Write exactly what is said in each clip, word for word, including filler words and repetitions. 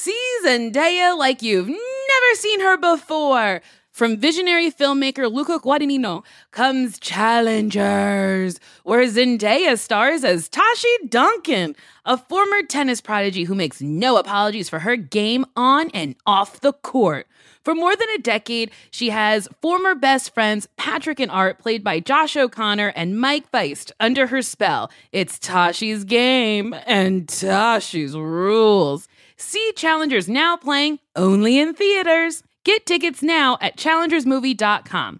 See Zendaya like you've never seen her before. From visionary filmmaker Luca Guadagnino comes Challengers, where Zendaya stars as Tashi Duncan, a former tennis prodigy who makes no apologies for her game on and off the court. For more than a decade, she has former best friends Patrick and Art, played by Josh O'Connor and Mike Feist, under her spell. It's Tashi's game and Tashi's rules. See Challengers now playing only in theaters. Get tickets now at challengers movie dot com.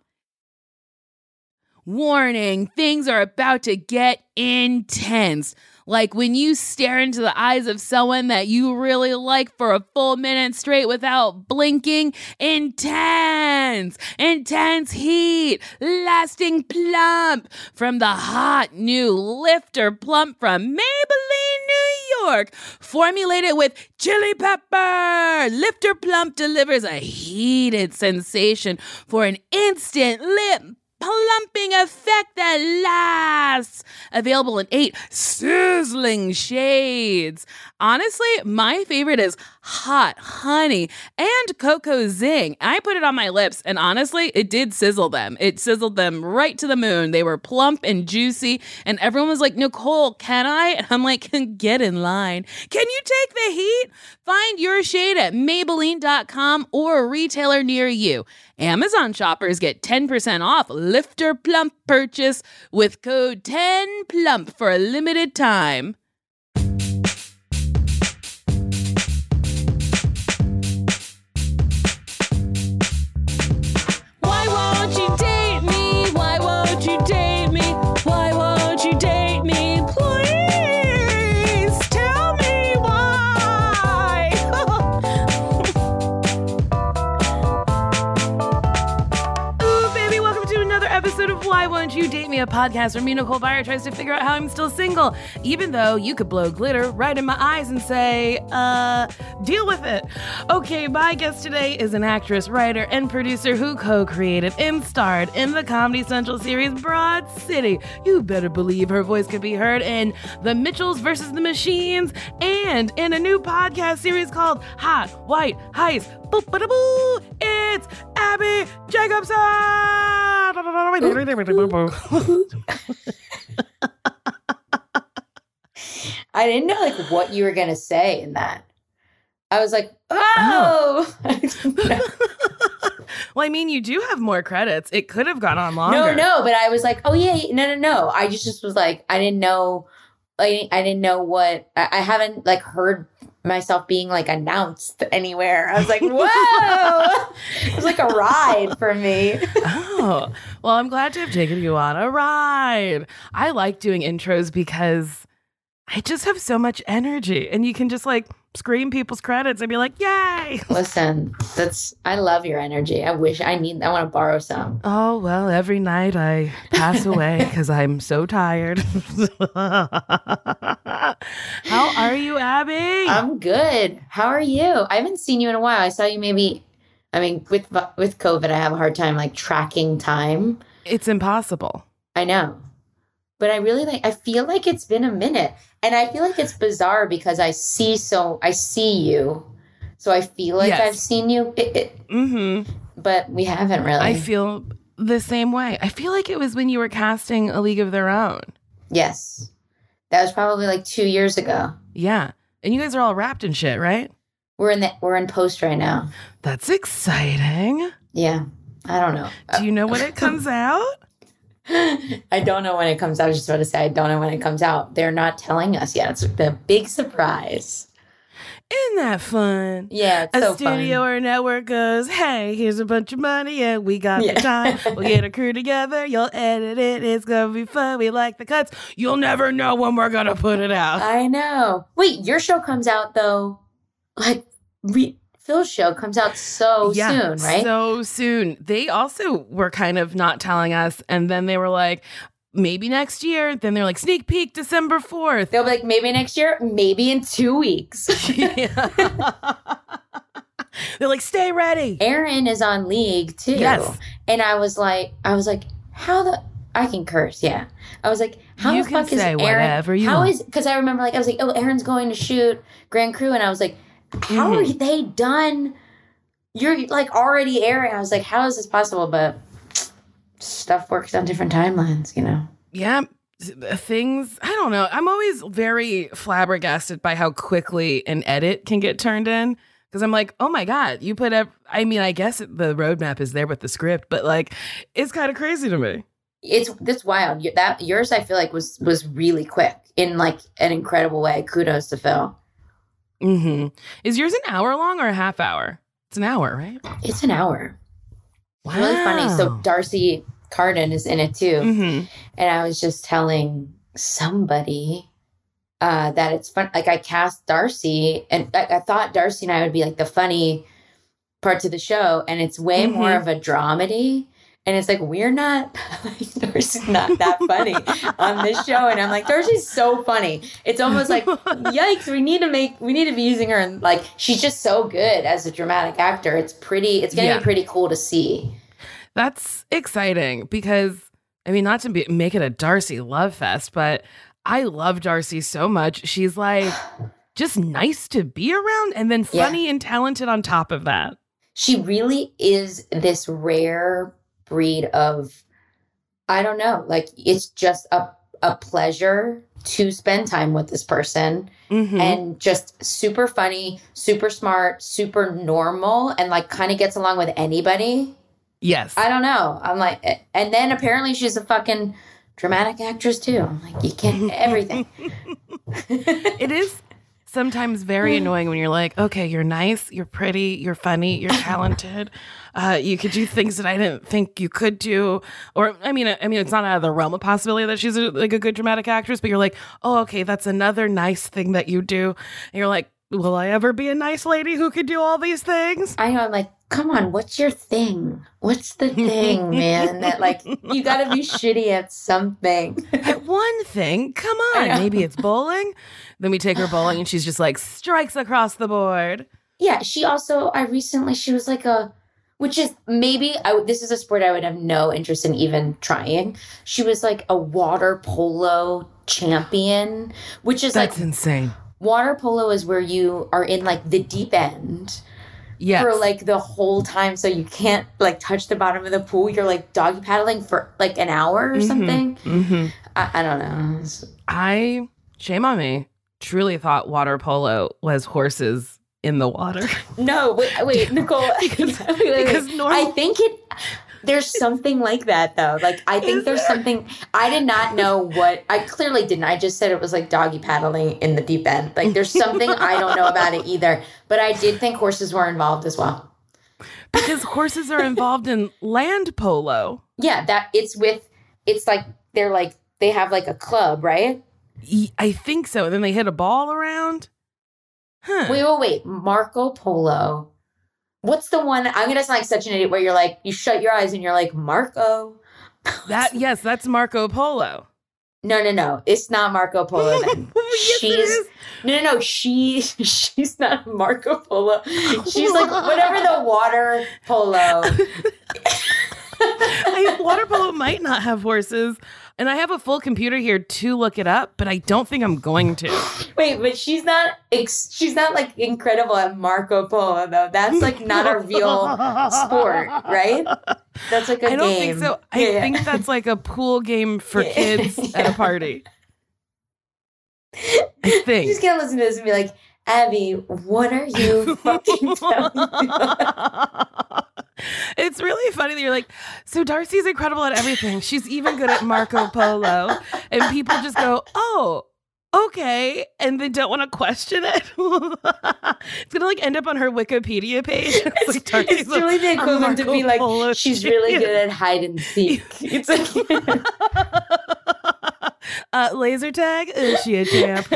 Warning, things are about to get intense. Like when you stare into the eyes of someone that you really like for a full minute straight without blinking. Intense, intense heat, lasting plump from the hot new Lifter Plump from Maybelline, New York. Formulated with chili pepper, Lifter Plump delivers a heated sensation for an instant lip plumping effect that lasts. Available in eight sizzling shades. Honestly, my favorite is Hot Honey and Cocoa Zing. I put it on my lips, and honestly, it did sizzle them. It sizzled them right to the moon. They were plump and juicy, and everyone was like, Nicole, can I? And I'm like, get in line. Can you take the heat? Find your shade at Maybelline dot com or a retailer near you. Amazon shoppers get ten percent off Lifter Plump purchase with code ten plump for a limited time. Why won't you date me? Why won't you date me? Why won't you date me? Please tell me why. Ooh, baby, welcome to another episode of Why Won't You Date Me, a podcast where me, Nicole Byer, tries to figure out how I'm still single, even though you could blow glitter right in my eyes and say, uh, deal with it. Okay, my guest today is an actress, writer, and producer who co-created and starred in the Comedy Central series Broad City. You better believe her voice could be heard in The Mitchells versus the Machines and in a new podcast series called Hot White Heist. Boop-ba-da-boo! It's Abbi Jacobson! I didn't know like what you were gonna say in that. I was like, oh. oh. Well, I mean, you do have more credits. It could have gone on longer. No, no, but I was like, oh yeah, no, no, no. I just, just was like, I didn't know, like, I didn't know what. I, I haven't like heard myself being like announced anywhere. I was like, whoa! It was like a ride for me. Oh, well, I'm glad to have taken you on a ride. I like doing intros because I just have so much energy, and you can just like scream people's credits and be like, yay! Listen, that's, I love your energy. I wish I need, I want to borrow some. Oh, well, every night I pass away because I'm so tired. How are you, Abbi? I'm good. How are you? I haven't seen you in a while. I saw you maybe, I mean, with with COVID, I have a hard time like tracking time. It's impossible. I know. But I really like, I feel like it's been a minute. And I feel like it's bizarre because I see so, I see you. So I feel like yes. I've seen you. It, it, mm-hmm. But we haven't really. I feel the same way. I feel like it was when you were casting A League of Their Own. Yes. That was probably like two years ago. Yeah. And you guys are all wrapped in shit, right? We're in the, we're in post right now. That's exciting. Yeah. I don't know. Do you know when it comes out? I don't know when it comes out. I was just about to say, I don't know when it comes out. They're not telling us yet. It's a big surprise. Isn't that fun? Yeah, it's a so studio fun. or network goes, hey, here's a bunch of money and we got yeah. the time. We'll get a crew together. You'll edit it. It's going to be fun. We like the cuts. You'll never know when we're going to put it out. I know. Wait, your show comes out, though, like, re- Phil's show comes out so yeah, soon, right? So soon. They also were kind of not telling us. And then they were like, maybe next year. Then they're like, sneak peek December fourth. They'll be like, maybe next year, maybe in two weeks. They're like, stay ready. Aaron is on League too. Yes. And I was like, I was like, how the, I can curse, yeah. I was like, how you the fuck is say Aaron? Whatever you how want. is, because I remember like, I was like, oh, Aaron's going to shoot Grand Crew. And I was like, how Mhm. are they done? You're like already airing. I was like, how is this possible? But stuff works on different timelines, you know? Yeah. Things, I don't know. I'm always very flabbergasted by how quickly an edit can get turned in. Because I'm like, oh my God, you put up, I mean, I guess the roadmap is there with the script, but like, it's kind of crazy to me. It's that's wild. Y- That yours, I feel like was was really quick in like an incredible way. Kudos to Phil. Mm-hmm. Is yours an hour long or a half hour? It's an hour, right? It's an hour. Wow. It's really funny. So Darcy Carden is in it too, Mm-hmm. and I was just telling somebody uh, that it's fun. Like I cast Darcy, and I, I thought Darcy and I would be like the funny parts of the show, and it's way Mm-hmm. more of a dramedy. And it's like, we're not, like, Darcy's not that funny on this show. And I'm like, Darcy's so funny. It's almost like, yikes, we need to make, we need to be using her. And like, she's just so good as a dramatic actor. It's pretty, it's going to Yeah. be pretty cool to see. That's exciting because, I mean, not to be, make it a Darcy love fest, but I love Darcy so much. She's like just nice to be around and then funny Yeah. and talented on top of that. She really is this rare breed of, I don't know, like it's just a, a pleasure to spend time with this person. Mm-hmm. And just super funny, super smart, super normal, and like kind of gets along with anybody. Yes. I don't know. I'm like, and then apparently she's a fucking dramatic actress too. I'm like, you can't everything. It is sometimes very annoying when you're like, okay, you're nice, you're pretty, you're funny, you're talented. Uh, you could do things that I didn't think you could do. Or, I mean, I mean, it's not out of the realm of possibility that she's a, like a good dramatic actress, but you're like, oh, okay, that's another nice thing that you do. And you're like, will I ever be a nice lady who could do all these things? I know. I'm like, come on, what's your thing? What's the thing, man? That like you got to be shitty at something. At one thing, come I on, know. maybe it's bowling. Then we take her bowling and she's just like strikes across the board. Yeah, she also, I recently, she was like a, which is maybe, I, would- this is a sport I would have no interest in even trying. She was like a water polo champion, which is That's like, insane. water polo is where you are in like the deep end Yes. for like the whole time. So you can't like touch the bottom of the pool. You're like doggy paddling for like an hour or Mhm. something. Mm-hmm. I, I don't know. It's- I, shame on me, truly thought water polo was horses in the water. No, wait, wait, Nicole. Because- wait, wait, wait. because normal- I think it. There's something like that though. Like I think Is there's there? something. I did not know what. I clearly didn't. I just said it was like doggy paddling in the deep end. Like there's something I don't know about it either. But I did think horses were involved as well. Because horses are involved in land polo. Yeah, that it's with. It's like they're like they have like a club, right? Y- I think so. And then they hit a ball around. Huh. Wait, wait, wait. Marco Polo. What's the one? I'm gonna sound like such an idiot. Where you're like, you shut your eyes and you're like Marco. That, yes, that's Marco Polo. No, no, no. It's not Marco Polo. Then. Yes, it she's is. no, no, no. She she's not Marco Polo. She's like whatever the water polo. I, water polo might not have horses. And I have a full computer here to look it up, but I don't think I'm going to. Wait, but she's not. Ex- she's not like incredible at Marco Polo though. That's like not a real sport, right? That's like a I don't game. think so. I Yeah, yeah. think that's like a pool game for Yeah. kids at a party. I She's think. gonna listen to this and be like, Abby, what are you fucking telling me? It's really funny that you're like, so Darcy's incredible at everything. She's even good at Marco Polo. And people just go, oh, okay. And they don't want to question it. It's going to like end up on her Wikipedia page. It's, like, Darcy's It's really the a equivalent to Marco be like, Polo she's really champion. good at hide and seek. It's like, uh, laser tag? Is she a champ?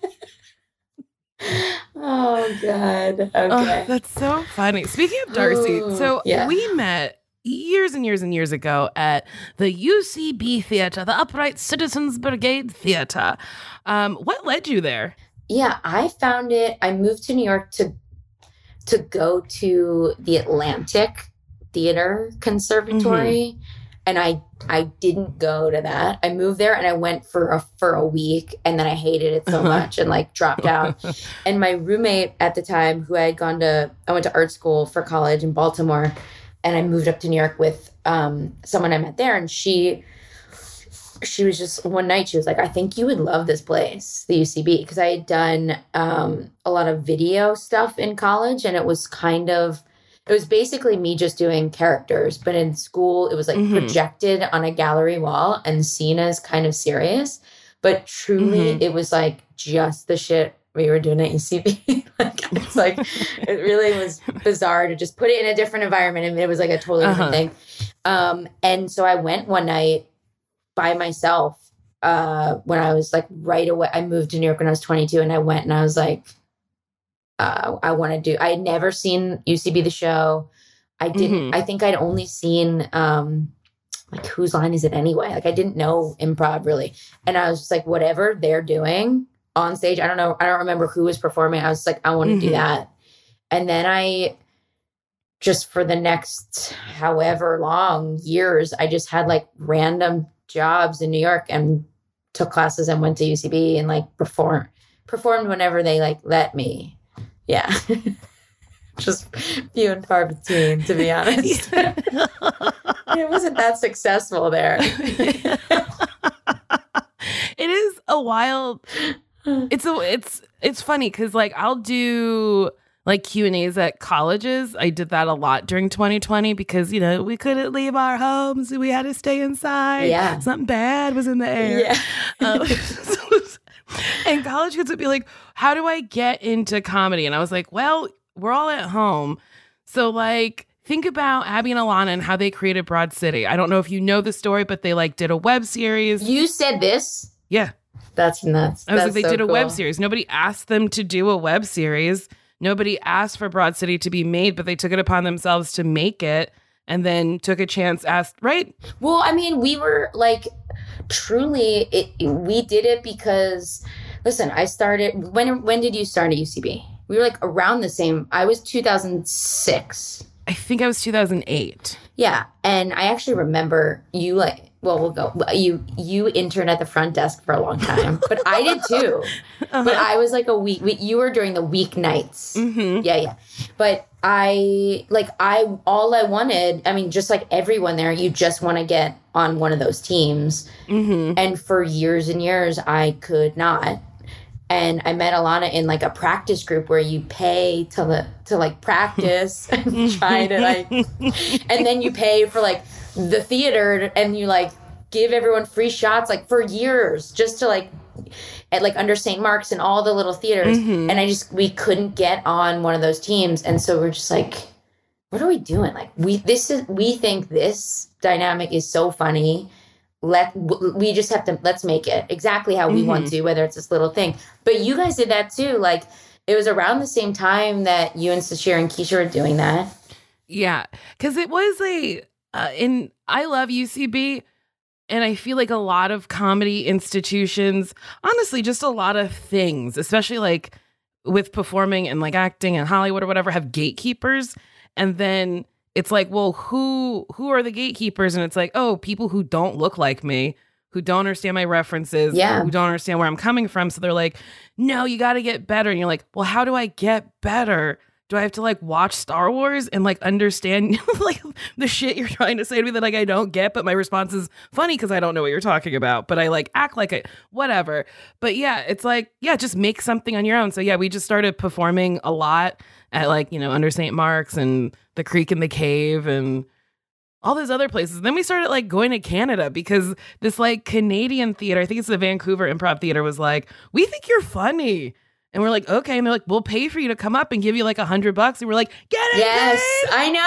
oh God. Okay. Oh, that's so funny. Speaking of Darcy, Ooh, so yeah. we met years and years and years ago at the U C B Theater, the Upright Citizens Brigade Theater. Um, what led you there? Yeah, I found it. I moved to New York to to go to the Atlantic Theater Conservatory. And I I didn't go to that. I moved there and I went for a for a week, and then I hated it so uh-huh. much and like dropped out. And my roommate at the time, who I had gone to, I went to art school for college in Baltimore, and I moved up to New York with um, someone I met there, and she she was just one night she was like, I think you would love this place, the U C B, because I had done um, a lot of video stuff in college, and it was kind of. It was basically me just doing characters, but in school, it was like mm-hmm. projected on a gallery wall and seen as kind of serious. But truly, mm-hmm. it was like just the shit we were doing at U C B. Like, it's like, it really was bizarre to just put it in a different environment. And it was like a totally different uh-huh. thing. Um, and so I went one night by myself uh, when I was like right away. I moved to New York when I was twenty-two, and I went and I was like, Uh, I want to do, I had never seen U C B the show. I didn't, mm-hmm. I think I'd only seen, um, like, Whose Line Is It Anyway? Like, I didn't know improv really. And I was just like, whatever they're doing on stage, I don't know, I don't remember who was performing. I was like, I want to mm-hmm. do that. And then I just, for the next however long years, I just had like random jobs in New York and took classes and went to U C B and like perform, performed whenever they like let me. Yeah. Just few and far between, to be honest. It wasn't that successful there. It is a wild, it's a, it's, it's funny because like I'll do like Q and A's at colleges. I did that a lot during twenty twenty because, you know, we couldn't leave our homes. We had to stay inside. Yeah. Something bad was in the air. Yeah. Um, so and college kids would be like, how do I get into comedy? And I was like, well, we're all at home. So like, think about Abby and Alana and how they created Broad City. I don't know if you know the story, but they like did a web series. You said this? Yeah. That's nuts. I was That's like, they so did a cool. web series. Nobody asked them to do a web series. Nobody asked for Broad City to be made, but they took it upon themselves to make it and then took a chance, asked, right? Well, I mean, we were like, truly, it, we did it because, listen, I started, when when did you start at U C B? We were like around the same, I was two thousand six. I think I was two thousand eight. Yeah, and I actually remember you like, well, we'll go, you you interned at the front desk for a long time, but I did too. Uh-huh. But I was like a week, we, you were during the weeknights. Mm-hmm. Yeah, yeah. But I, like, I, all I wanted, I mean, just like everyone there, you just want to get on one of those teams. Mm-hmm. And for years and years, I could not. And I met Alana in like a practice group where you pay to the, to like practice and try to like, and then you pay for like the theater and you like give everyone free shots like for years just to like, at like under Saint Mark's and all the little theaters. Mm-hmm. And I just, we couldn't get on one of those teams. And so we're just like, what are we doing? Like we, this is, we think this dynamic is so funny. Let, we just have to, let's make it exactly how we mm-hmm. want to, whether it's this little thing. But you guys did that too. Like it was around the same time that you and Sashir and Keisha were doing that. Yeah. Cause it was a, uh, in, I love U C B. And I feel like a lot of comedy institutions, honestly, just a lot of things, especially like with performing and like acting and Hollywood or whatever, have gatekeepers. And then it's like, well, who who are the gatekeepers? And it's like, oh, people who don't look like me, who don't understand my references, yeah. who don't understand where I'm coming from. So they're like, no, you got to get better. And you're like, well, how do I get better? Do I have to like watch Star Wars and like understand like the shit you're trying to say to me that like I don't get, but my response is funny because I don't know what you're talking about, but I like act like it, whatever. But yeah, it's like, yeah, just make something on your own. So yeah, we just started performing a lot at like, you know, under Saint Mark's and the Creek and the Cave and all those other places. And then we started like going to Canada because this like Canadian theater, I think it's the Vancouver Improv Theater, was like, we think you're funny. And we're like, okay. And they're like, we'll pay for you to come up and give you like a hundred bucks. And we're like, get it. Yes, babe!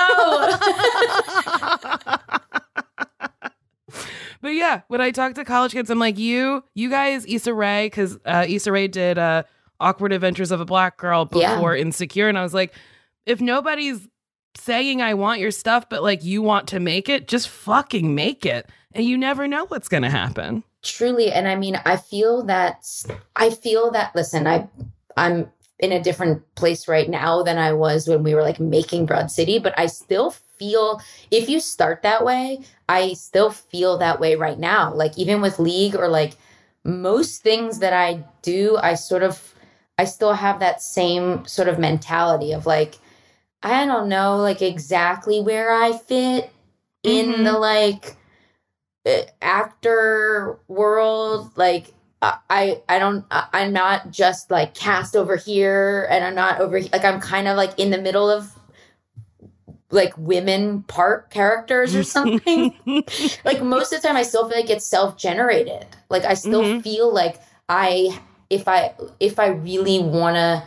I know. But yeah, when I talk to college kids, I'm like, you, you guys, Issa Rae, because uh, Issa Rae did uh, Awkward Adventures of a Black Girl before yeah. Insecure. And I was like, if nobody's saying I want your stuff, but like you want to make it, just fucking make it. And you never know what's going to happen. Truly. And I mean, I feel that, I feel that, listen, I, I'm in a different place right now than I was when we were like making Broad City, but I still feel, if you start that way, I still feel that way right now. Like even with League or like most things that I do, I sort of, I still have that same sort of mentality of like, I don't know, like exactly where I fit in Mhm. the like uh, actor world. Like I, I, I don't, I- I'm not just like cast over here and I'm not over here. Like I'm kind of like in the middle of like women part characters or something. Like most of the time I still feel like it's self-generated. Like I still Mhm. feel like I, if I, if I really want to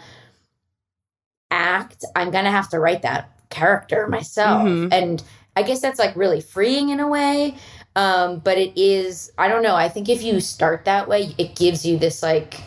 act, I'm going to have to write that character myself. Mhm. And I guess that's like really freeing in a way. Um, but it is, I don't know. I think if you start that way, it gives you this like,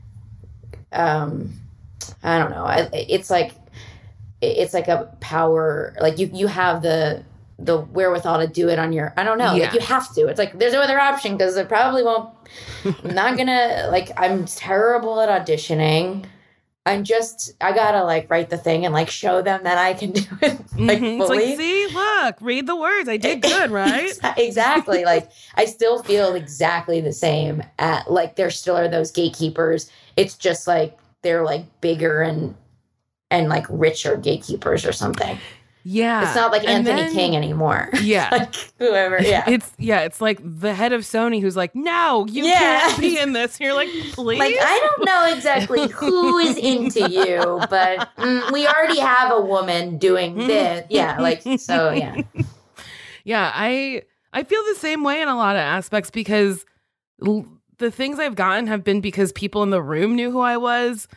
um, I don't know. I, it's like, it's like a power, like you, you have the, the wherewithal to do it on your, I don't know, Yeah. like you have to. It's like, there's no other option because it probably won't, I'm not gonna, like, I'm terrible at auditioning. I'm just, I gotta like write the thing and like show them that I can do it like Mhm. It's fully. like, see, look, read the words. I did good, right? Exactly. Like I still feel exactly the same at like, there still are those gatekeepers. It's just like, they're like bigger and, and like richer gatekeepers or something. Yeah. It's not like And Anthony then- King anymore. Yeah. Like whoever. Yeah. It's yeah, it's like the head of Sony who's like, no, you Yeah. can't be in this. You're like, please. Like, I don't know exactly who is into you, but mm, we already have a woman doing this. Yeah, like, so, yeah. Yeah, I I feel the same way in a lot of aspects because l- the things I've gotten have been because people in the room knew who I was,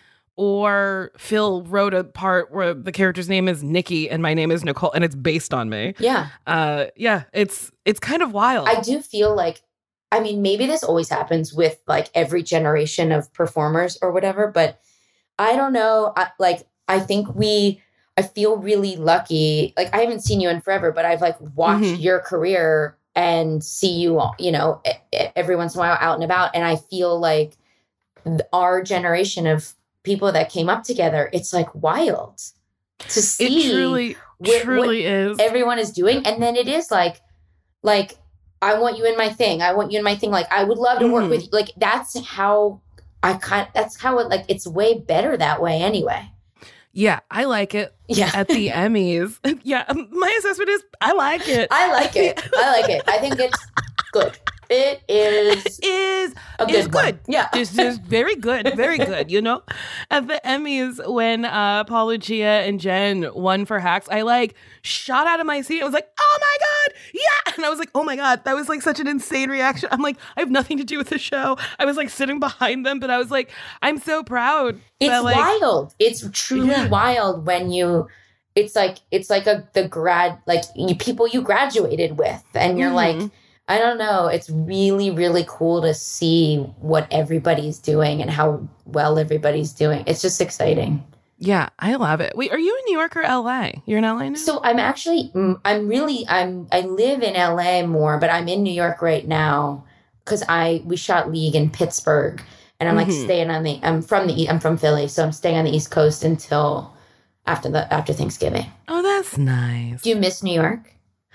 or Phil wrote a part where the character's name is Nikki and my name is Nicole, and it's based on me. Yeah. Uh, yeah, it's it's kind of wild. I do feel like, I mean, maybe this always happens with like every generation of performers or whatever, but I don't know. I, like, I think we, I feel really lucky. Like, I haven't seen you in forever, but I've like watched Mhm. your career and see you, you know, e- e- every once in a while out and about. And I feel like th- our generation of people that came up together, it's like wild to see it truly, what- truly is. everyone is doing. And then it is like, like, I want you in my thing. I want you in my thing. Like, I would love to work Mhm. with you. Like, that's how I kind that's how it, like, it's way better that way anyway. Yeah, I like it. Yeah. At the Emmys. Yeah, um, my assessment is I like it. I like it. I like it. I think it's good. It is is a good is one. good. Yeah. This is very good, very good. You know, at the Emmys when uh, Paul Lucia and Jen won for Hacks, I like shot out of my seat. I was like, "Oh my god, yeah!" And I was like, "Oh my god, that was like such an insane reaction." I'm like, I have nothing to do with the show. I was like sitting behind them, but I was like, I'm so proud. It's that, like, wild. It's truly Yeah. wild when you it's like it's like a the grad like you, people you graduated with and you're Mhm. like, I don't know, it's really really cool to see what everybody's doing and how well everybody's doing. It's just exciting. Yeah, I love it. Wait, are you in New York or L A? You're in L A now? So I'm actually mm, I'm really I'm I live in L A more, but I'm in New York right now because I we shot League in Pittsburgh, and I'm like Mhm. staying on the I'm from the E- I'm from Philly, so I'm staying on the East Coast until after the after Thanksgiving. Oh, that's nice. Do you miss New York?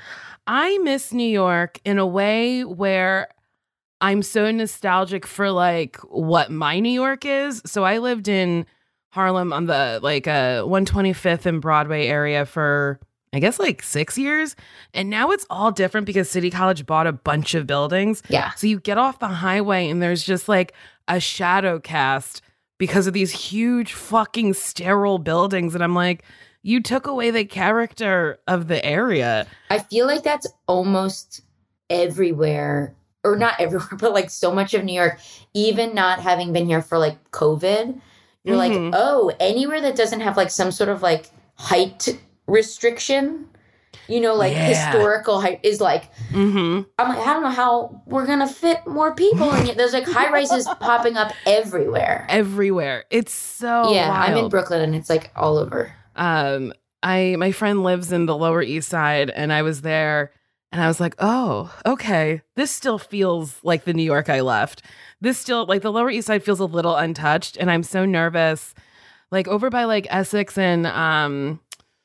I miss New York in a way where I'm so nostalgic for like what my New York is. So I lived in Harlem on the like uh one twenty-fifth and Broadway area for I guess like six years. And now it's all different because City College bought a bunch of buildings. Yeah. So you get off the highway and there's just like a shadow cast because of these huge fucking sterile buildings. And I'm like, you took away the character of the area. I feel like that's almost everywhere, or not everywhere, but like so much of New York, even not having been here for like COVID, you're Mhm. like, oh, anywhere that doesn't have like some sort of like height restriction, you know, like Yeah. historical height is like, Mm-hmm. I'm like, I don't know how we're going to fit more people. And yet there's like high rises popping up everywhere. Everywhere. It's so yeah, I'm in wild. Brooklyn and it's like all over. Um, I my friend lives in the Lower East Side, and I was there, and I was like, oh, okay, this still feels like the New York I left. This still like the Lower East Side feels a little untouched, and I'm so nervous. Like over by like Essex and um,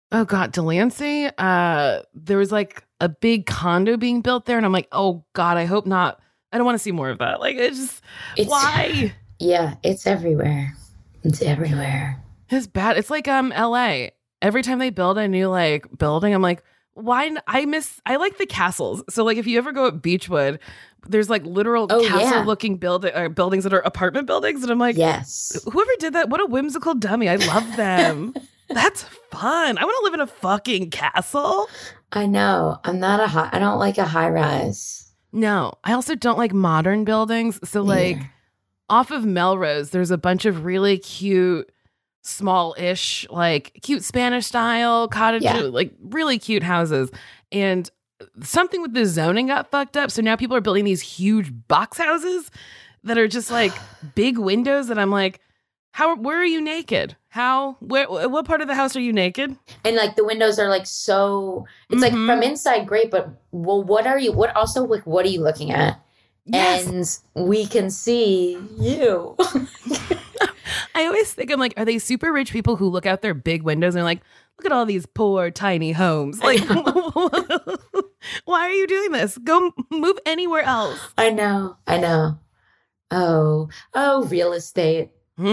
Oh God, Delancey. Uh, there was like a big condo being built there, and I'm like, oh God, I hope not. I don't want to see more of that. Like, it's just It's, why? Yeah, it's everywhere. It's everywhere. It's bad. It's like um L A. Every time they build a new like building, I'm like, why? n- I miss. I like the castles. So like, if you ever go at Beechwood, there's like literal Oh, yeah. castle-looking building uh, buildings that are apartment buildings, and I'm like, Yes. whoever did that, what a whimsical dummy. I love them. That's fun. I want to live in a fucking castle. I know. I'm not a high, I don't like a high rise. No, I also don't like modern buildings. So like Yeah. off of Melrose, there's a bunch of really cute, small-ish, like cute Spanish style cottage, Yeah. like really cute houses. And something with the zoning got fucked up. So now people are building these huge box houses that are just like big windows that I'm like, how, where are you naked? How, where, what part of the house are you naked? And like the windows are like so, it's Mhm. like from inside great, but well, what are you, what also, like, what are you looking at? Yes. And we can see you. I always think, I'm like, are they super rich people who look out their big windows and are like, look at all these poor tiny homes? Like, why are you doing this? Go move anywhere else. I know. I know. Oh, oh, real estate.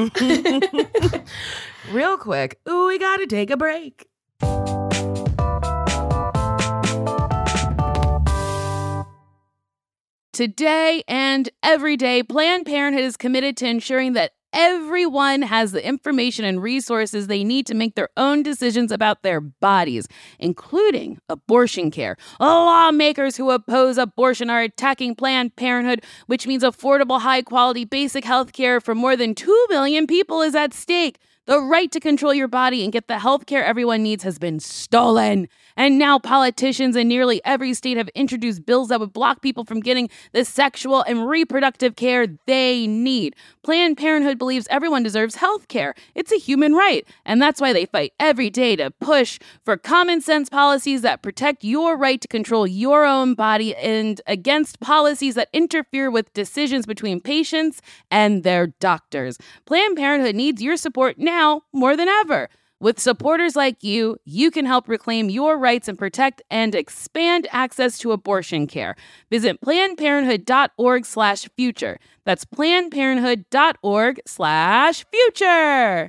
Real quick. Ooh, we gotta take a break. Today and every day, Planned Parenthood is committed to ensuring that everyone has the information and resources they need to make their own decisions about their bodies, including abortion care. Lawmakers who oppose abortion are attacking Planned Parenthood, which means affordable, high-quality, basic health care for more than two million people is at stake. The right to control your body and get the health care everyone needs has been stolen. And now politicians in nearly every state have introduced bills that would block people from getting the sexual and reproductive care they need. Planned Parenthood believes everyone deserves health care. It's a human right. And that's why they fight every day to push for common sense policies that protect your right to control your own body and against policies that interfere with decisions between patients and their doctors. Planned Parenthood needs your support now more than ever. With supporters like you, you can help reclaim your rights and protect and expand access to abortion care. Visit plannedparenthood.org slash future. That's plannedparenthood.org slash future.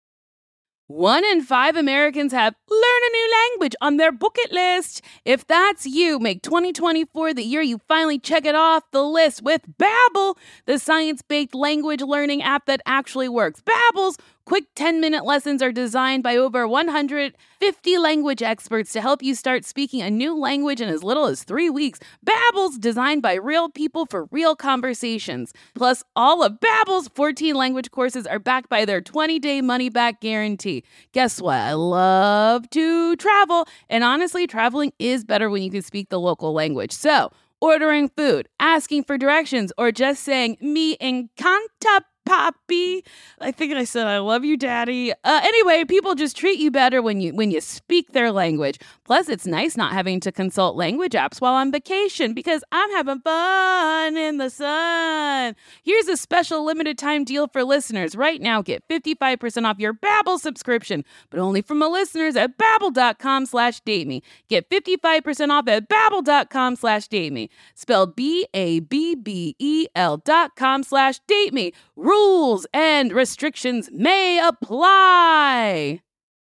One in five Americans have learn a new language on their bucket list. If that's you, make twenty twenty-four the year you finally check it off the list with Babbel, the science-based language learning app that actually works. Babbel's quick ten-minute lessons are designed by over one hundred fifty language experts to help you start speaking a new language in as little as three weeks. Babbel's designed by real people for real conversations. Plus, all of Babbel's fourteen language courses are backed by their twenty-day money-back guarantee. Guess what? I love to travel, and honestly, traveling is better when you can speak the local language. So, ordering food, asking for directions, or just saying, me encanta papi. I think I said I love you, daddy. Uh, anyway, people just treat you better when you when you speak their language. Plus, it's nice not having to consult language apps while on vacation because I'm having fun in the sun. Here's a special limited time deal for listeners. Right now, get fifty-five percent off your Babbel subscription, but only from the listeners at babbel.com slash date me. Get fifty-five percent off at babbel.com slash date me. Spelled B A B B E L dot com slash date me. Rules and restrictions may apply.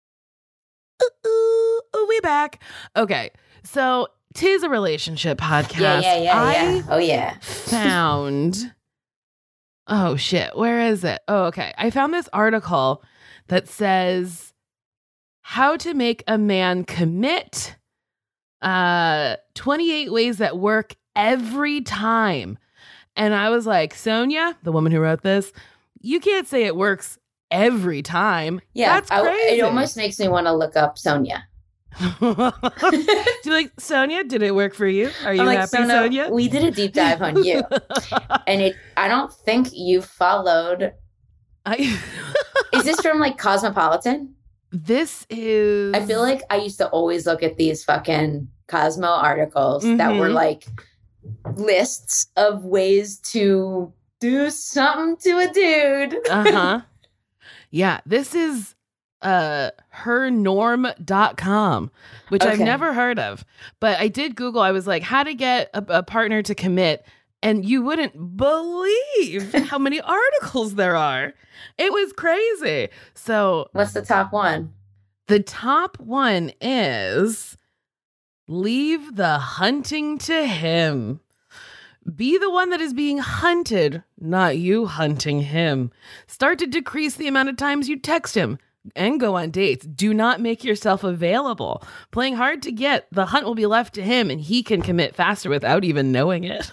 Ooh, ooh, ooh, we back. Okay, so tis a relationship podcast. Yeah, yeah, yeah, I yeah. Oh, yeah. found. Oh shit, where is it? Oh, okay. I found this article that says how to make a man commit. Uh, twenty-eight ways that work every time. And I was like, Sonia, the woman who wrote this, you can't say it works every time. Yeah. That's I- crazy. it almost makes me want to look up Sonia. Do you like, Sonia, did it work for you? Are you I'm like, happy, "Sonia, Sonia? we did a deep dive on you. And it, I don't think you followed. I, Is this from like Cosmopolitan? this is. I feel like I used to always look at these fucking Cosmo articles that were Mhm. like lists of ways to do something to a dude. Uh huh. Yeah, this is uh her norm dot com, which I've Okay. never heard of. But I did Google, I was like, how to get a, a partner to commit. And you wouldn't believe how many articles there are. It was crazy. So What's the top one? the top one is leave the hunting to him. Be the one that is being hunted, not you hunting him. Start to decrease the amount of times you text him and go on dates. Do not make yourself available. Playing hard to get, the hunt will be left to him and he can commit faster without even knowing it.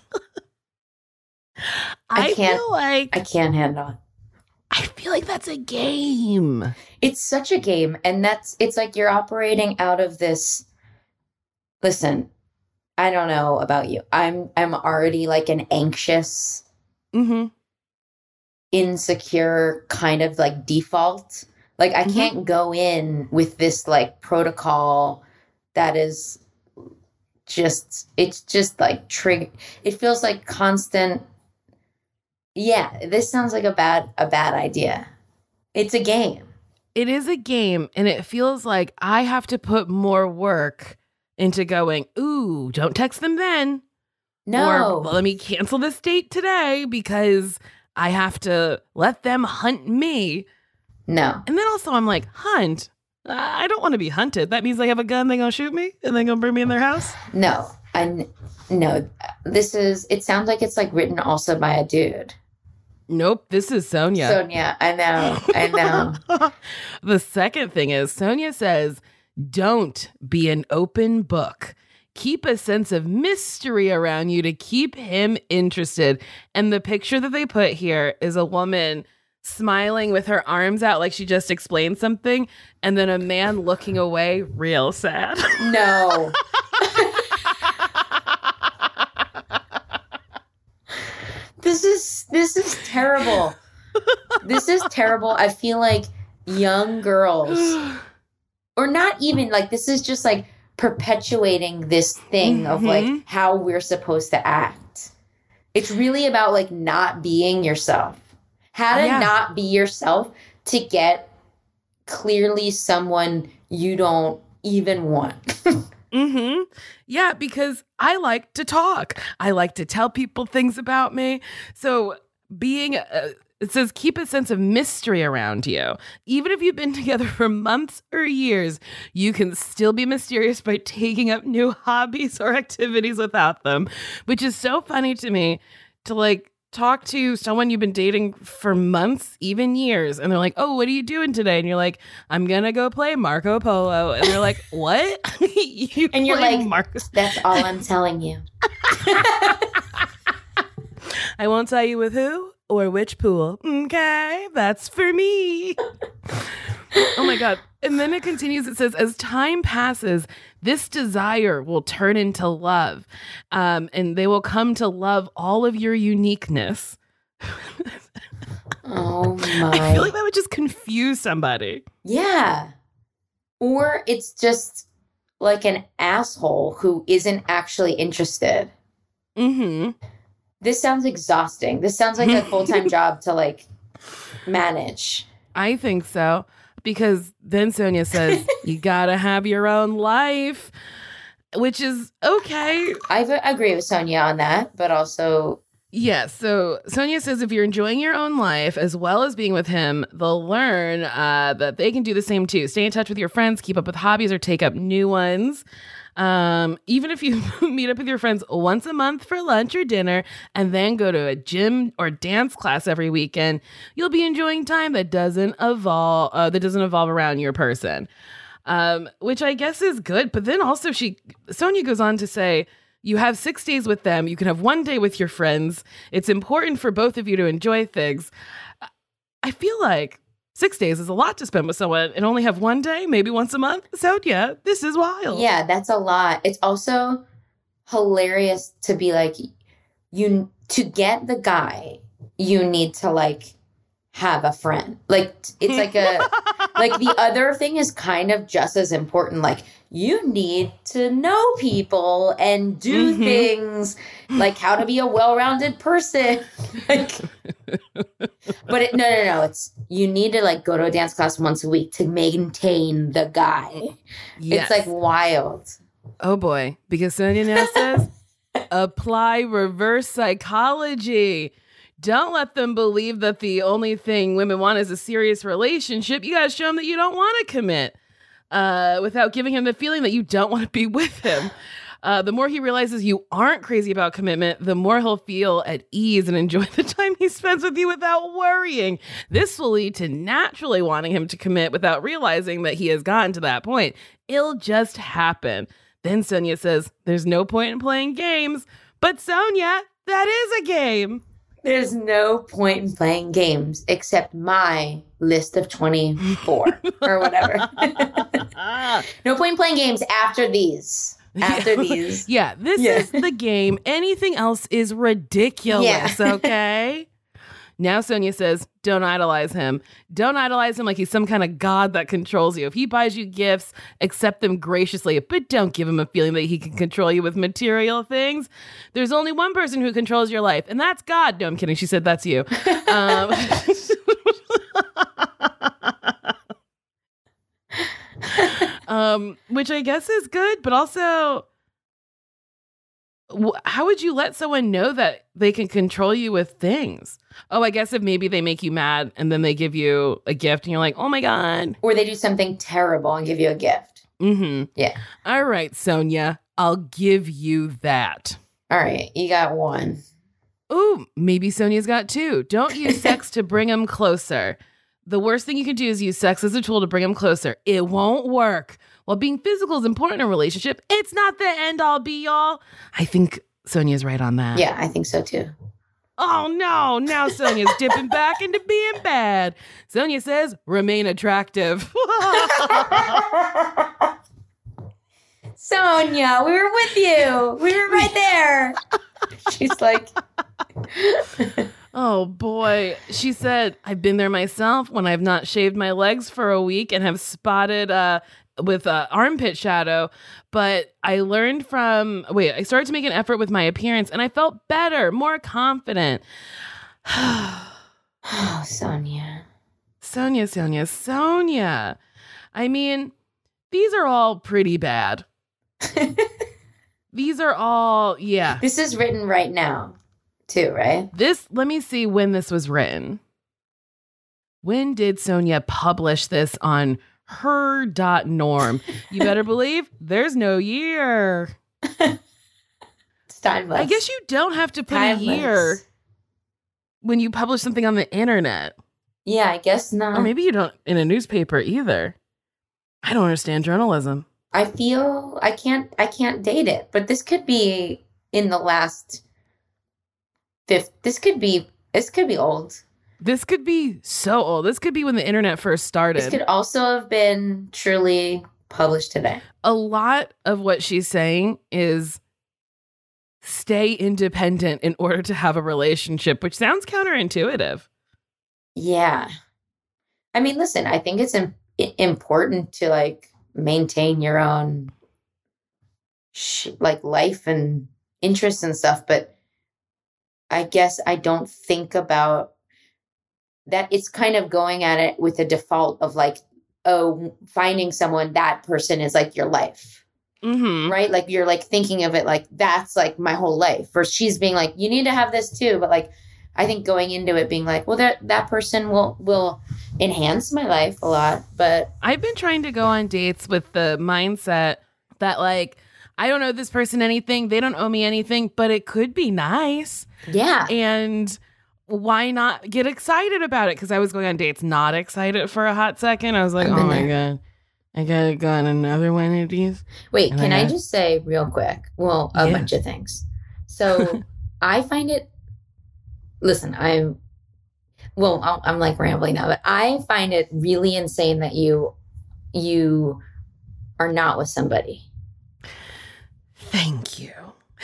I, I can't- feel like I can't handle it. I feel like that's a game. It's such a game, and that's it's like you're operating out of this. Listen, I don't know about you. I'm I'm already like an anxious, Mm-hmm. insecure kind of like default. Like I Mhm. can't go in with this like protocol that is just it's just like trigger. It feels like constant. Yeah, this sounds like a bad a bad idea. It's a game. It is a game, and it feels like I have to put more work into going, ooh, don't text them then. No. Or well, let me cancel this date today because I have to let them hunt me. No. And then also I'm like, hunt? I don't want to be hunted. That means they have a gun, they gonna shoot me, and they gonna bring me in their house? No. I no. This is it sounds like it's like written also by a dude. Nope, this is Sonia. Sonia, I know. I know. The second thing is Sonia says, don't be an open book. Keep a sense of mystery around you to keep him interested. And the picture that they put here is a woman smiling with her arms out like she just explained something, and then a man looking away real sad. No. This is this is terrible. This is terrible. I feel like young girls, or not even like this is just like perpetuating this thing of like Mhm. how we're supposed to act. It's really about like not being yourself. How to Yeah. not be yourself to get clearly someone you don't even want. Mm-hmm. Yeah, because I like to talk. I like to tell people things about me. So being, uh, it says, keep a sense of mystery around you. Even if you've been together for months or years, you can still be mysterious by taking up new hobbies or activities without them, which is so funny to me to like talk to someone you've been dating for months, even years, and they're like, oh, what are you doing today? And you're like, I'm gonna go play Marco Polo. And they're like, what? You And you're play like, Marco- That's all I'm telling you. I won't tell you with who or which pool. Okay, that's for me. Oh my God. And then it continues. It says, as time passes, this desire will turn into love, um, and they will come to love all of your uniqueness. Oh I my. feel like that would just confuse somebody. Yeah. Or it's just like an asshole who isn't actually interested. Mm-hmm. This sounds exhausting. This sounds like a full-time job to like manage. I think so. Because then Sonia says, you gotta have your own life, which is okay. I v- agree with Sonia on that, but also Yeah, so Sonia says if you're enjoying your own life as well as being with him, they'll learn uh, that they can do the same too. Stay in touch with your friends, keep up with hobbies, or take up new ones. Um, even if you meet up with your friends once a month for lunch or dinner and then go to a gym or dance class every weekend, you'll be enjoying time that doesn't evolve, uh, that doesn't evolve around your person. Um, which I guess is good. But then also she, Sonia goes on to say, you have six days with them. You can have one day with your friends. It's important for both of you to enjoy things. I feel like six days is a lot to spend with someone and only have one day, maybe once a month. So yeah, this is wild. yeah, that's a lot. It's also hilarious to be like, you to get the guy, you need to like have a friend. Like it's like a like the other thing is kind of just as important. Like you need to know people and do Mhm. things like how to be a well-rounded person. Like But it, no, no, no. It's you need to like go to a dance class once a week to maintain the guy. Yes. It's like wild. Oh boy, because Sonia now says, apply reverse psychology. Don't let them believe that the only thing women want is a serious relationship. You got to show them that you don't want to commit uh, without giving him the feeling that you don't want to be with him. Uh, the more he realizes you aren't crazy about commitment, the more he'll feel at ease and enjoy the time he spends with you without worrying. This will lead to naturally wanting him to commit without realizing that he has gotten to that point. It'll just happen. Then Sonia says, there's no point in playing games. But Sonia, that is a game. There's no point in playing games except my list of twenty-four or whatever. No point in playing games after these. After yeah. these. Yeah, this Yeah. is the game. Anything else is ridiculous, Yeah. okay? Now Sonia says, don't idolize him. Don't idolize him like he's some kind of god that controls you. If he buys you gifts, accept them graciously, but don't give him a feeling that he can control you with material things. There's only one person who controls your life, and that's God. No, I'm kidding. She said that's you. Um, um, which I guess is good, but also, wh- how would you let someone know that they can control you with things? Oh, I guess if maybe they make you mad and then they give you a gift and you're like, oh my God. Or they do something terrible and give you a gift. Mm-hmm. Yeah. All right, Sonia, I'll give you that. All right. You got one. Ooh, maybe Sonia's got two. Don't use sex to bring them closer. The worst thing you can do is use sex as a tool to bring them closer. It won't work. While being physical is important in a relationship, it's not the end all be all. I think Sonia's right on that. Yeah, I think so too. Oh no, now Sonia's dipping back into being bad. Sonia says, remain attractive. Sonia, we were with you. We were right there. She's like, Oh boy. She said, I've been there myself when I've not shaved my legs for a week and have spotted uh with uh, armpit shadow, but I learned from, wait, I started to make an effort with my appearance and I felt better, more confident. oh, Sonia. Sonia, Sonia, Sonia. I mean, these are all pretty bad. These are all, yeah. This is written right now, too, right? This, let me see when this was written. When did Sonia publish this on her dot norm? You better believe there's no year. It's timeless. I guess you don't have to put Timeless. a year when you publish something on the internet. Yeah, I guess not. Or maybe you don't in a newspaper either. I don't understand journalism. I feel I can't I can't date it, but this could be in the last fifth. This could be this could be old. This could be so old. This could be when the internet first started. This could also have been truly published today. A lot of what she's saying is stay independent in order to have a relationship, which sounds counterintuitive. Yeah. I mean, listen, I think it's im- important to like maintain your own sh- like life and interests and stuff, but I guess I don't think about that. It's kind of going at it with a default of like, oh, finding someone, that person is like your life. Mm-hmm. Right? Like you're like thinking of it like that's like my whole life. Or she's being like, you need to have this too. But like, I think going into it being like, well, that that person will will enhance my life a lot. But I've been trying to go on dates with the mindset that like, I don't owe this person anything. They don't owe me anything, but it could be nice. yeah. And why not get excited about it? Because I was going on dates not excited for a hot second. I was like, I've oh been my there. God, I gotta go on another one of these. Wait, And can I I got- just say real quick? Well, a Yeah. bunch of things. So I find it, listen, I'm, well, I'll- I'm like rambling now, but I find it really insane that you, you are not with somebody. Thank you.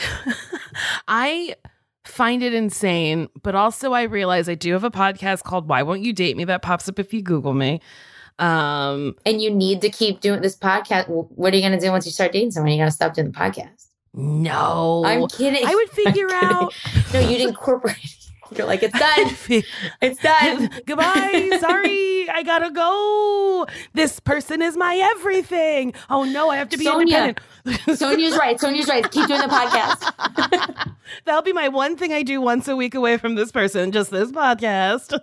I find it insane, but also I realize I do have a podcast called Why Won't You Date Me that pops up if you Google me. Um, And you need to keep doing this podcast. What are you going to do once you start dating someone? You got to stop doing the podcast. no, I'm kidding. I would figure I'm kidding. out. No, you'd incorporate. You're like, it's done. It's done. Goodbye. Sorry, I gotta go. This person is my everything. Oh no, I have to be Sonia. independent. Sonia's right. Sonia's right. Keep doing the podcast. That'll be my one thing I do once a week away from this person, just this podcast.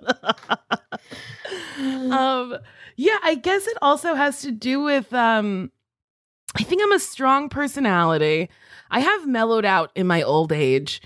um, yeah, I guess it also has to do with, um, I think I'm a strong personality. I have mellowed out in my old age.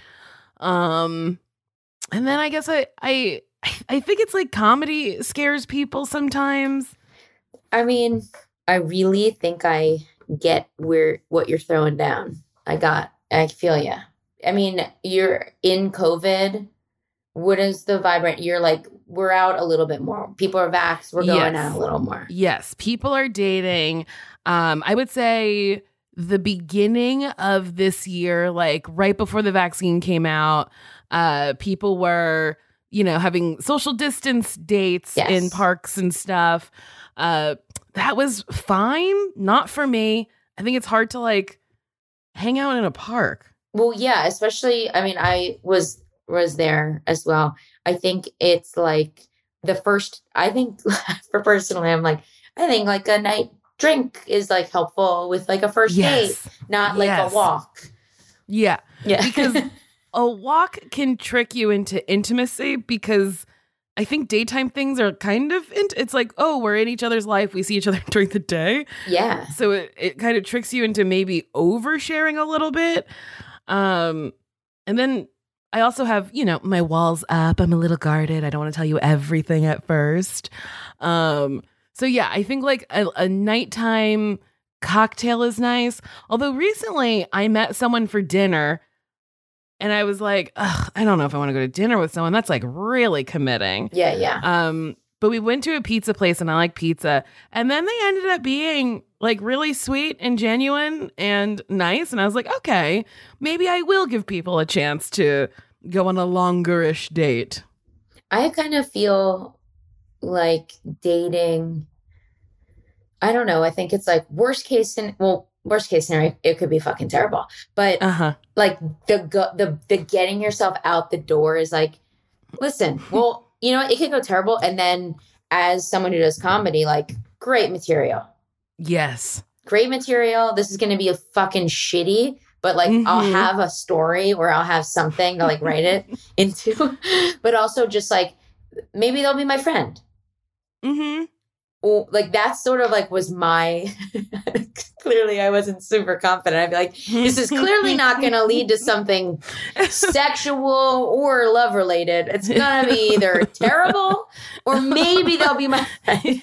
Um, and then I guess I, I, I think it's like comedy scares people sometimes. I mean, I really think I get where what you're throwing down. I got, I feel ya. I mean, you're in COVID. What is the vibrant? You're like, we're out a little bit more. People are vaxxed. We're going Yes. out a little more. Yes, people are dating. Um, I would say the beginning of this year, like right before the vaccine came out, uh, people were, you know, having social distance dates Yes. in parks and stuff. Uh, that was fine. Not for me. I think it's hard to like hang out in a park. Well, yeah, especially, I mean, I was was there as well. I think it's like the first, I think for personally, I'm like, I think like a night drink is like helpful with like a first Yes. date, not like Yes. a walk. Yeah. Yeah. Because a walk can trick you into intimacy because I think daytime things are kind of, int- it's like, oh, we're in each other's life. We see each other during the day. yeah. So it, it kind of tricks you into maybe oversharing a little bit. Um, and then I also have, you know, my walls up. I'm a little guarded. I don't want to tell you everything at first. Um, so yeah, I think like a, a nighttime cocktail is nice. Although recently I met someone for dinner and I was like, ugh, I don't know if I want to go to dinner with someone. That's like really committing. Yeah. Yeah. Um, but we went to a pizza place and I like pizza. And then they ended up being like really sweet and genuine and nice. And I was like, okay, maybe I will give people a chance to go on a longer-ish date. I kind of feel like dating, I don't know. I think it's like worst case, in, well, worst case scenario, it could be fucking terrible. But Uh-huh. like the, go, the, the getting yourself out the door is like, listen, well, you know, it could go terrible. And then as someone who does comedy, like great material, Yes. great material. This is going to be a fucking shitty, but like I'll Mhm. have a story where I'll have something to like write it into, but also just like, maybe they'll be my friend. Mm-hmm. Well, like that's sort of like was my, clearly I wasn't super confident. I'd be like, this is clearly not going to lead to something sexual or love related. It's going to be either terrible or maybe they'll be my friend.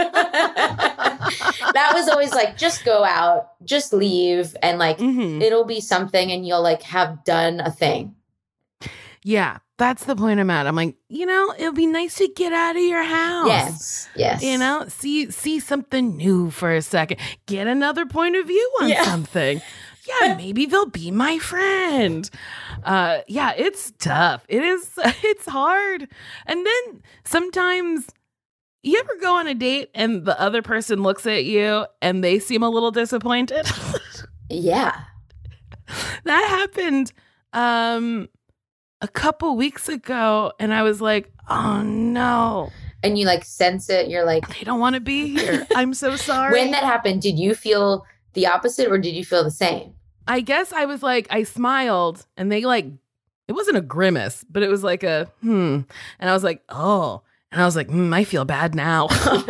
That was always like, just go out, just leave. And like, Mm-hmm. it'll be something and you'll like have done a thing. Yeah, that's the point I'm at. I'm like, you know, it would be nice to get out of your house. Yes. Yes. You know, see see something new for a second. Get another point of view on Yeah. something. Yeah, maybe they'll be my friend. Uh yeah, it's tough. It is it's hard. And then sometimes you ever go on a date and the other person looks at you and they seem a little disappointed? Yeah. That happened um a couple weeks ago and I was like, "Oh no. And you like sense it. You're like, They don't want to be here. I'm so sorry." when that happened, did you feel the opposite or did you feel the same? I guess I was like, I smiled and they like, it wasn't a grimace, but it was like a, hmm. And I was like, oh. And I was like, hmm, I feel bad now.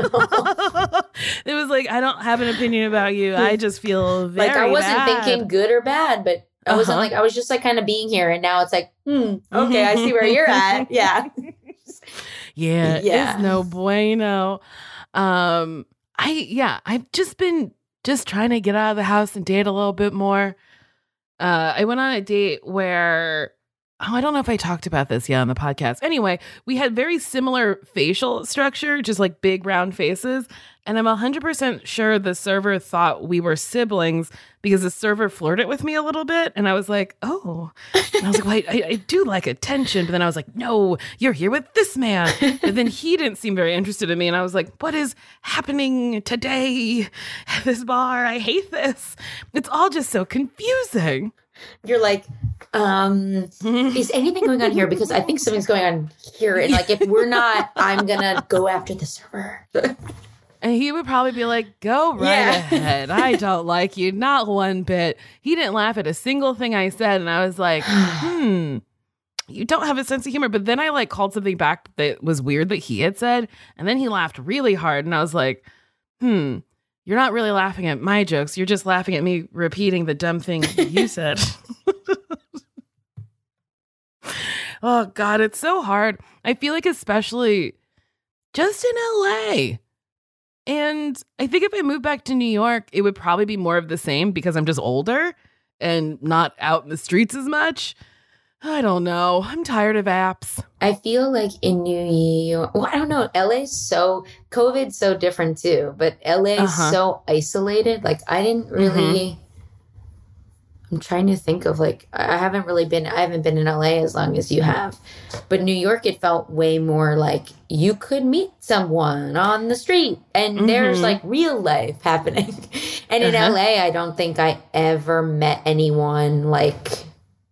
It was like, I don't have an opinion about you. I just feel very Like I wasn't bad. thinking good or bad, but I wasn't Uh-huh. like, I was just like kind of being here. And now it's like, hmm, okay, I see where you're at. Yeah. Yeah, Yeah. it's no bueno. Um, I yeah, I've just been just trying to get out of the house and date a little bit more. Uh, I went on a date where oh, I don't know if I talked about this yet on the podcast. Anyway, we had very similar facial structure, just like big round faces. And I'm one hundred percent sure the server thought we were siblings because the server flirted with me a little bit. And I was like, oh. And I was like, well, I, I do like attention. But then I was like, no, you're here with this man. But then he didn't seem very interested in me. And I was like, what is happening today at this bar? I hate this. It's all just so confusing. You're like, Um, is anything going on here? Because I think something's going on here. And like, if we're not, I'm going to go after the server. And he would probably be like, go right Yeah. ahead. I don't like you. Not one bit. He didn't laugh at a single thing I said. And I was like, hmm, you don't have a sense of humor. But then I like called something back that was weird that he had said. And then he laughed really hard. And I was like, hmm, you're not really laughing at my jokes. You're just laughing at me repeating the dumb thing you said. Oh, God, it's so hard. I feel like especially just in L A. And I think if I moved back to New York, it would probably be more of the same because I'm just older and not out in the streets as much. I don't know. I'm tired of apps. I feel like in New York, well, I don't know. L A's so, COVID's so different too, but L A's Uh-huh. so isolated. Like, I didn't really, I'm trying to think of like, I haven't really been, I haven't been in L A as long as you have. But New York, it felt way more like you could meet someone on the street and there's Mhm. like real life happening. And in Uh-huh. L A, I don't think I ever met anyone like,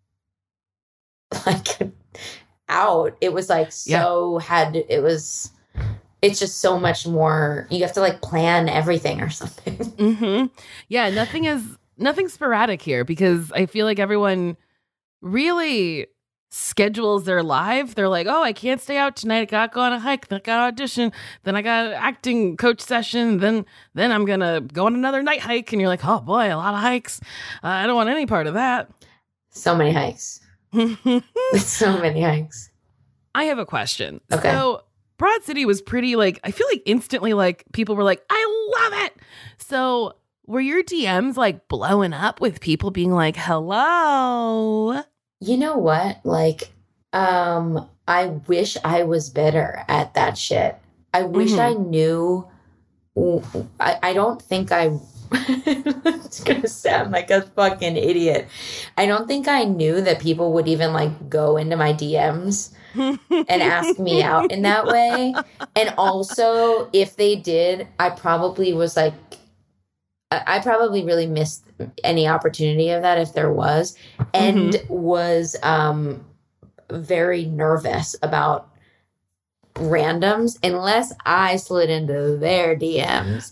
like out. It was like so had, it was, it's just so much more, you have to like plan everything or something. Mm-hmm. Yeah, nothing is, nothing sporadic here because I feel like everyone really schedules their life. They're like, oh, I can't stay out tonight. I got to go on a hike. Then I got to audition. Then I got an acting coach session. Then then I'm going to go on another night hike. And you're like, oh, boy, a lot of hikes. Uh, I don't want any part of that. So many hikes. So many hikes. I have a question. Okay. So Broad City was pretty like, I feel like instantly like people were like, I love it. So were your D Ms like blowing up with people being like, hello? You know what? Like, um, I wish I was better at that shit. I wish Mhm. I knew. I, I don't think I. It's gonna sound like a fucking idiot. I don't think I knew that people would even like go into my D Ms and ask me out in that way. And also, if they did, I probably was like, I, I probably really missed any opportunity of that if there was, and was um very nervous about randoms unless I slid into their D Ms.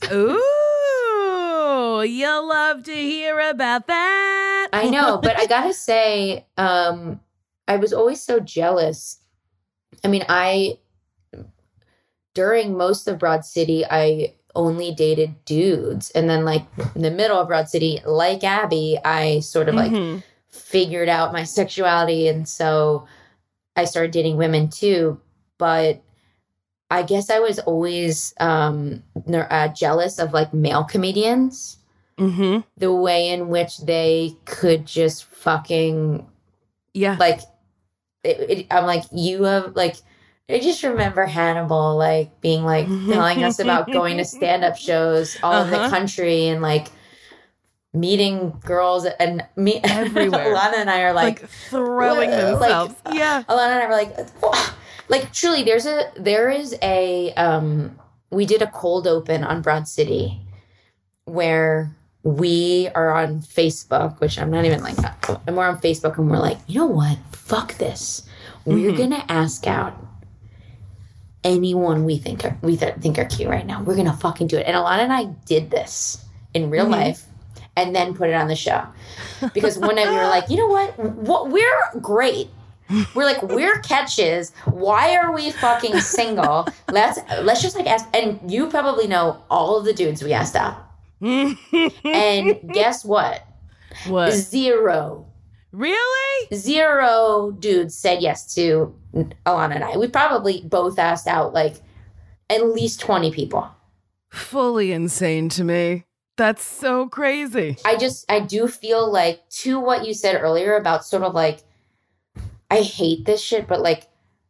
Ooh, you'll love to hear about that. I know, but I gotta say, um, I was always so jealous. I mean, I, during most of Broad City, I only dated dudes. And then, like, in the middle of Broad City, like Abby, I sort of like Mhm. figured out my sexuality. And so I started dating women too. But I guess I was always um, ner- uh, jealous of like male comedians. Mhm. The way in which they could just fucking Yeah. like it, it, I'm like, you have like, I just remember Hannibal like being like telling us about going to stand-up shows all over Uh-huh. the country and like meeting girls and me Everywhere. Alana and I are like, like throwing "Whoa," themselves. like, yeah. Alana and I were like, "Whoa." Like truly there's a there is a um we did a cold open on Broad City where we are on Facebook, which I'm not even like, and we're on Facebook and we're like, you know what? Fuck this. We're Mhm. gonna ask out anyone we think are, we th- think are cute right now. We're gonna fucking do it. And Alana and I did this in real Mhm. life and then put it on the show because one night we were like, you know what? What we're great. We're like, we're catches. Why are we fucking single? Let's let's just like ask. And you probably know all of the dudes we asked out. And guess what? What? Zero. Really? Zero dudes said yes to Alana and I. We probably both asked out like at least twenty people. Fully insane to me. That's so crazy. I just, I do feel like, to what you said earlier about sort of like, I hate this shit, but like,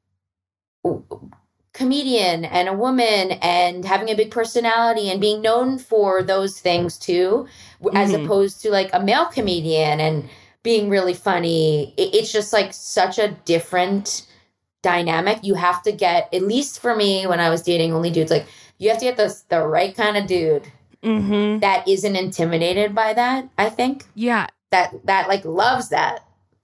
comedian and a woman and having a big personality and being known for those things too, as Mhm. opposed to like a male comedian and being really funny. It, it's just like such a different dynamic. You have to get, at least for me when I was dating only dudes, like you have to get the, the right kind of dude Mm-hmm. that isn't intimidated by that, I think. Yeah. That, that like loves that.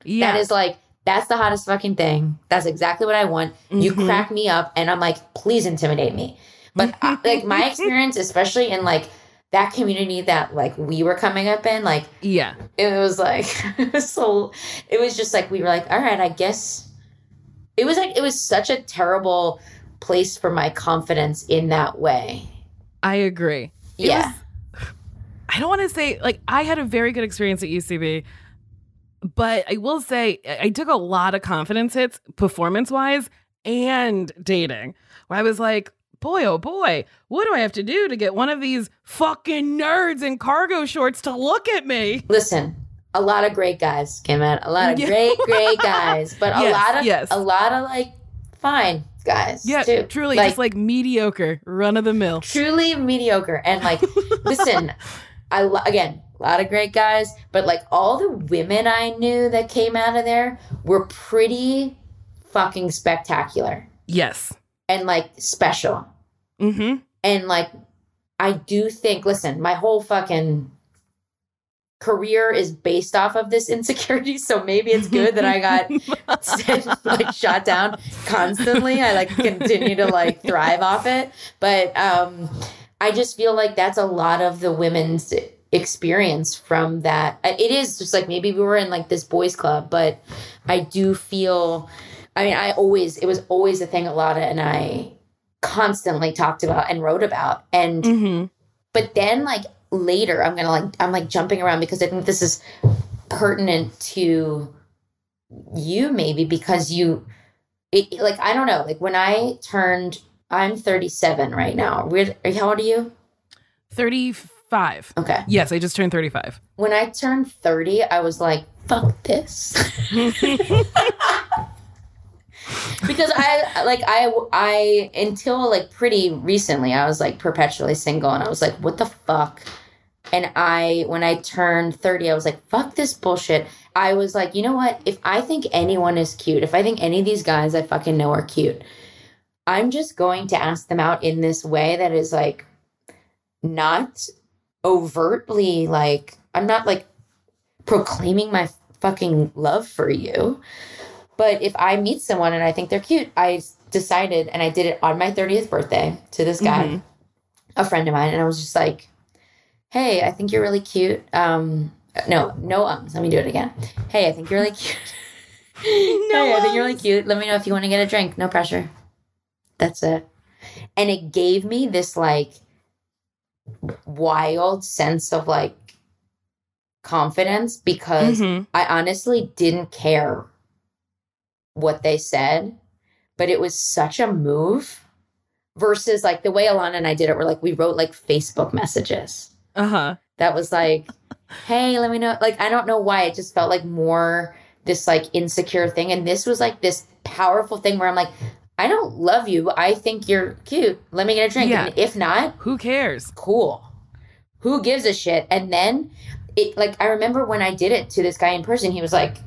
Yeah. That is like, that's the hottest fucking thing. That's exactly what I want. You Mhm. crack me up and I'm like, please intimidate me. But uh, like my experience, especially in like that community that like we were coming up in, like Yeah. it was like, it was so, it was just like, we were like, all right, I guess it was like, it was such a terrible place for my confidence in that way. I agree. It Yeah. was- I don't want to say, like, I had a very good experience at U C B, but I will say I took a lot of confidence hits performance-wise and dating, where I was like, boy, oh boy, what do I have to do to get one of these fucking nerds in cargo shorts to look at me? Listen, a lot of great guys came out. A lot of Yeah. great, great guys, but a Yes, lot of yes. a lot of like fine guys. Yeah, too. truly, Like, just like mediocre, run of the mill. truly mediocre. And like, listen, I lo- again, a lot of great guys, but like all the women I knew that came out of there were pretty fucking spectacular Yes. and like special. Mm-hmm. And like, I do think, listen, my whole fucking career is based off of this insecurity. So maybe it's good that I got like shot down constantly. I like continue to like thrive off it. But um, I just feel like that's a lot of the women's experience from that. It is just like, maybe we were in like this boys club, but I do feel, I mean, I always, it was always a thing Alana and I constantly talked about and wrote about. And, Mm-hmm. but then like later, I'm going to like, I'm like jumping around because I think this is pertinent to you maybe because you, it, like, I don't know, like when I turned, I'm thirty-seven right now. We're, how old are you? thirty-five. Okay. Yes, I just turned thirty-five. When I turned thirty, I was like, fuck this. Because I like I I until like pretty recently I was like perpetually single and I was like, what the fuck? And I when I turned thirty, I was like, fuck this bullshit. I was like, you know what? If I think anyone is cute, if I think any of these guys I fucking know are cute, I'm just going to ask them out in this way that is like not overtly like I'm not like proclaiming my fucking love for you. But if I meet someone and I think they're cute, I decided, and I did it on my thirtieth birthday to this guy, Mm-hmm. a friend of mine, and I was just like, hey, I think you're really cute. Um, no, no ums. Let me do it again. Hey, I think you're really cute. No hey, I think you're really ums. cute. Let me know if you want to get a drink. No pressure. That's it. And it gave me this like wild sense of like confidence because Mm-hmm. I honestly didn't care what they said, but it was such a move versus like the way Alana and I did it, where like we wrote like Facebook messages. Uh-huh. That was like, hey, let me know. Like, I don't know why it just felt like more this like insecure thing. And this was like this powerful thing where I'm like, I don't love you. I think you're cute. Let me get a drink. Yeah. And if not, Who cares? cool. Who gives a shit? And then it like, I remember when I did it to this guy in person, he was like,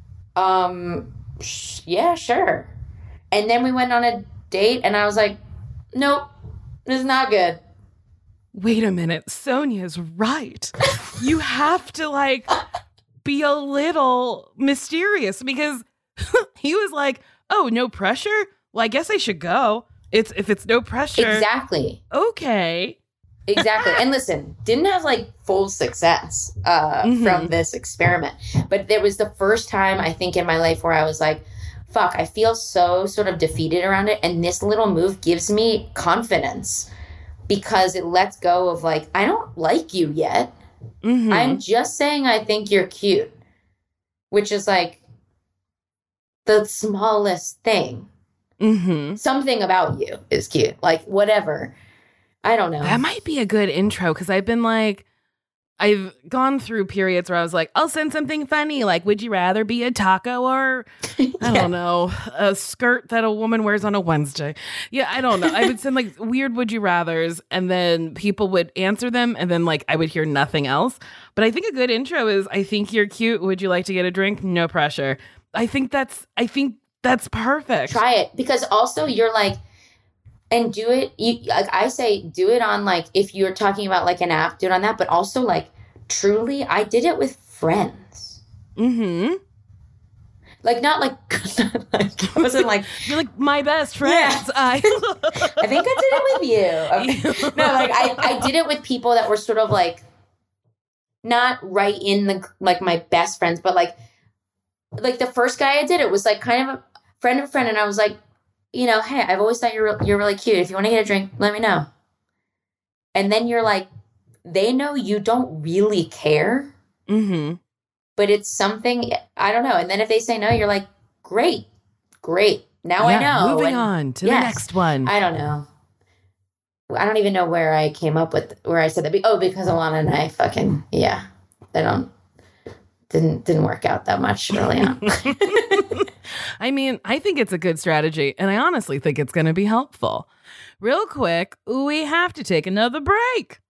um, sh- yeah, sure. And then we went on a date and I was like, nope, this is not good. Wait a minute. Sonia's right. You have to like be a little mysterious because he was like, oh, no pressure? Well, I guess I should go. It's if it's no pressure. Exactly. Okay. Exactly. And listen, didn't have like full success uh, Mhm. from this experiment. But there was the first time I think in my life where I was like, fuck, I feel so sort of defeated around it. And this little move gives me confidence because it lets go of like, I don't like you yet. Mhm. I'm just saying I think you're cute, which is like the smallest thing. Mhm. Something about you is cute. Like whatever. I don't know. That might be a good intro because I've been like, I've gone through periods where I was like, I'll send something funny. Like, would you rather be a taco or, I Yeah. don't know, a skirt that a woman wears on a Wednesday? Yeah, I don't know. I would send like weird would you rathers and then people would answer them and then like I would hear nothing else. But I think a good intro is, I think you're cute. Would you like to get a drink? No pressure. I think that's, I think that's perfect. Try it because also you're like, and do it. You like I say, do it on like if you're talking about like an app, do it on that. But also like truly, I did it with friends. Mm-hmm. Like, not like, not like I wasn't like, you're like my best friends. Yeah. I, I think I did it with you. Okay. No, like I, I did it with people that were sort of like, not right in the, like my best friends, but like, like the first guy I did it was like kind of a friend of a friend. And I was like, you know, hey, I've always thought you're, you're really cute. If you want to get a drink, let me know. And then you're like, they know you don't really care. mm-hmm. But it's something, I don't know. And then if they say no, you're like, great, great. Now yeah, I know. Moving and, on to yes, the next one. I don't know. I don't even know where I came up with, where I said that. Oh, because Alana and I fucking, yeah. I don't, didn't, didn't work out that much early on. I mean, I think it's a good strategy. And I honestly think it's going to be helpful. Real quick, we have to take another break.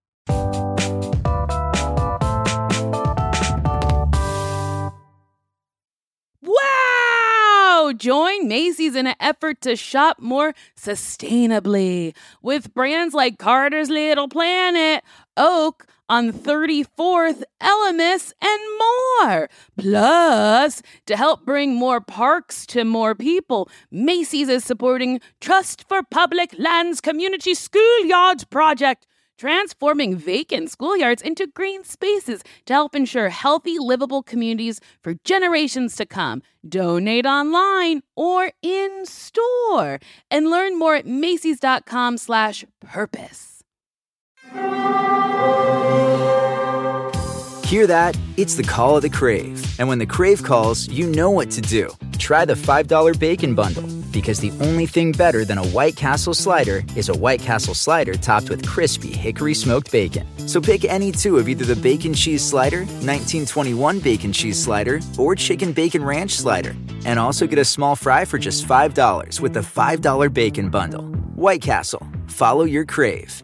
Wow! Join Macy's in an effort to shop more sustainably with brands like Carter's Little Planet, Oak on thirty-fourth, Elemis, and more. Plus, to help bring more parks to more people, Macy's is supporting Trust for Public Lands Community Schoolyards Project, transforming vacant schoolyards into green spaces to help ensure healthy, livable communities for generations to come. Donate online or in store and learn more at Macy's.com slash purpose. Hear that? It's the call of the Crave. And when the Crave calls, you know what to do. Try the five dollar Bacon Bundle, because the only thing better than a White Castle slider is a White Castle slider topped with crispy hickory smoked bacon. So pick any two of either the Bacon Cheese Slider, nineteen twenty-one Bacon Cheese Slider, or Chicken Bacon Ranch Slider. And also get a small fry for just five dollars with the five dollar Bacon Bundle. White Castle. Follow your Crave.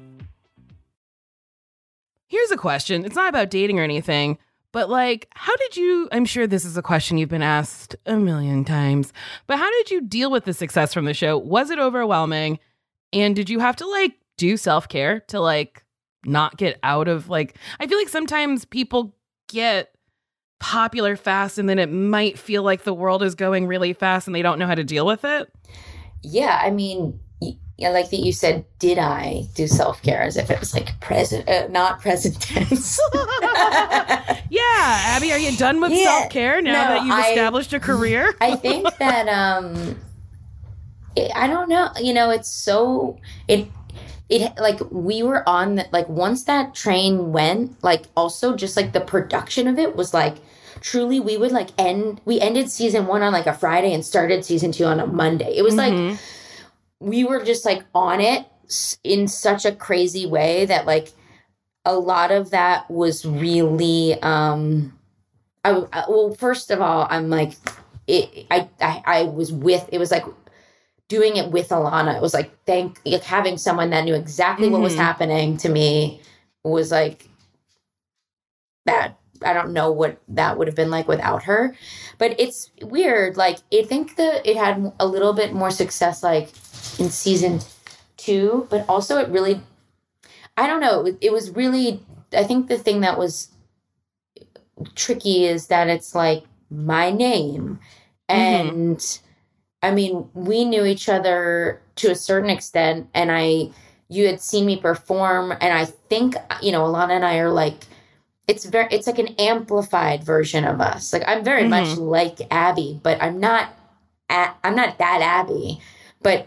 Here's a question. It's not about dating or anything, but like, how did you, I'm sure this is a question you've been asked a million times, but how did you deal with the success from the show? Was it overwhelming? And did you have to like do self-care to like not get out of like, I feel like sometimes people get popular fast and then it might feel like the world is going really fast and they don't know how to deal with it. Yeah, I mean, I like that you said, did I do self-care, as if it was like present, uh, not present tense. Yeah, Abby, are you done with Yeah, self-care now no, that you've I- established a career? I think that, um, it, I don't know, you know, it's so, it, it, like, we were on, the, like, once that train went, like, also just, like, the production of it was, like, truly, we would, like, end, we ended season one on, like, a Friday and started season two on a Monday. It was, Mhm. like, we were just like on it in such a crazy way that like a lot of that was really, um, I, I well, first of all, I'm like, it, I, I, I was with, it was like doing it with Alana. It was like, thank, like having someone that knew exactly what was Mhm. happening to me was like that. I don't know what that would have been like without her, but it's weird. Like, I think that it had a little bit more success, like in season two, but also it really, I don't know. It, it was really, I think the thing that was tricky is that it's like my name. And mm-hmm. I mean, we knew each other to a certain extent, and I, you had seen me perform, and I think, you know, Alana and I are like, it's very, it's like an amplified version of us. Like, I'm very mm-hmm. much like Abby, but I'm not, at, I'm not that Abby, but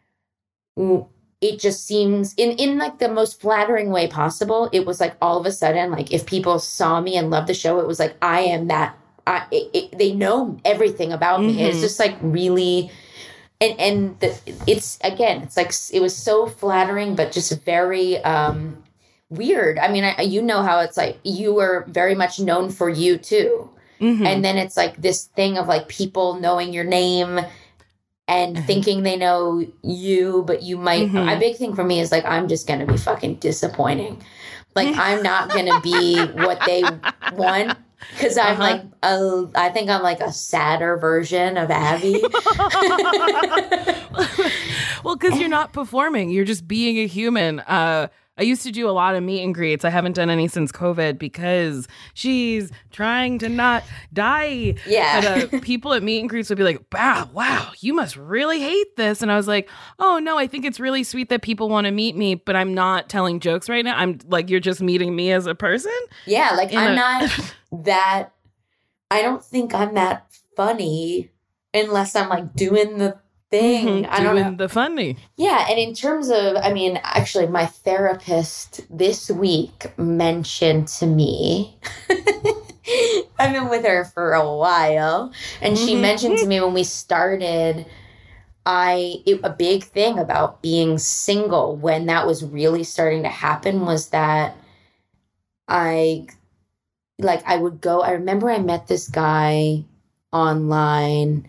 it just seems in, in like the most flattering way possible. It was like, all of a sudden, like if people saw me and loved the show, it was like, I am that, I, it, it, they know everything about mm-hmm. me. It's just like really, and, and the, it's, again, it's like, it was so flattering, but just very, um, weird. I mean, I, you know how it's like you were very much known for you too. Mm-hmm. And then it's like this thing of like people knowing your name and mm-hmm. thinking they know you, but you might, mm-hmm. a big thing for me is like, I'm just going to be fucking disappointing. Like, I'm not going to be what they want. Cause I'm uh-huh. like, a, I think I'm like a sadder version of Abby. Well, cause you're not performing. You're just being a human. Uh, I used to do a lot of meet and greets. I haven't done any since COVID because she's trying to not die. Yeah. But uh, people at meet and greets would be like, wow, wow, you must really hate this. And I was like, oh, no, I think it's really sweet that people want to meet me, but I'm not telling jokes right now. I'm like, you're just meeting me as a person. Yeah, like In I'm a- not that, I don't think I'm that funny unless I'm like doing the thing. Mhm, I don't doing know. the funny. Yeah, and in terms of, I mean, actually, my therapist this week mentioned to me, I've been with her for a while, and she Mhm. mentioned to me when we started, I, it, a big thing about being single when that was really starting to happen was that I, like, I would go, I remember I met this guy online,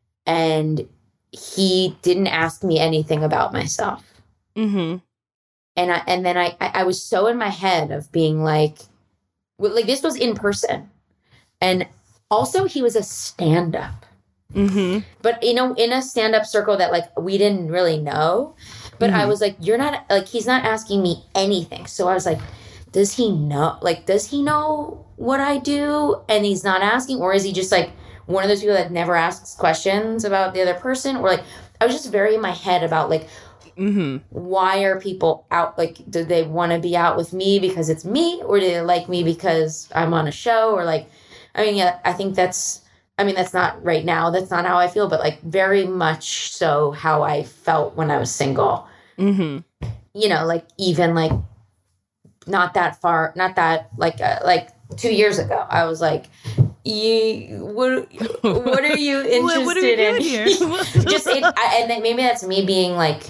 and he didn't ask me anything about myself. Mm-hmm. And I, and then I, I I was so in my head of being like, well, like this was in person. And also he was a stand-up. Mm-hmm. But, you know, in a stand-up circle that like we didn't really know. But I Mhm. was like, you're not, like, he's not asking me anything. So I was like, does he know, like, does he know what I do? And he's not asking? Or is he just like one of those people that never asks questions about the other person? Or like, I was just very in my head about like, Mm-hmm. why are people out? Like, do they want to be out with me because it's me? Or do they like me because I'm on a show? Or like, I mean, yeah, I think that's, I mean, that's not right now. That's not how I feel, but like very much so how I felt when I was single. Mm-hmm. You know, like even like not that far, not that like, uh, like two years ago, I was like, you, what, what are you interested What- what are we in? doing here? Just, it, I, and then maybe that's me being like,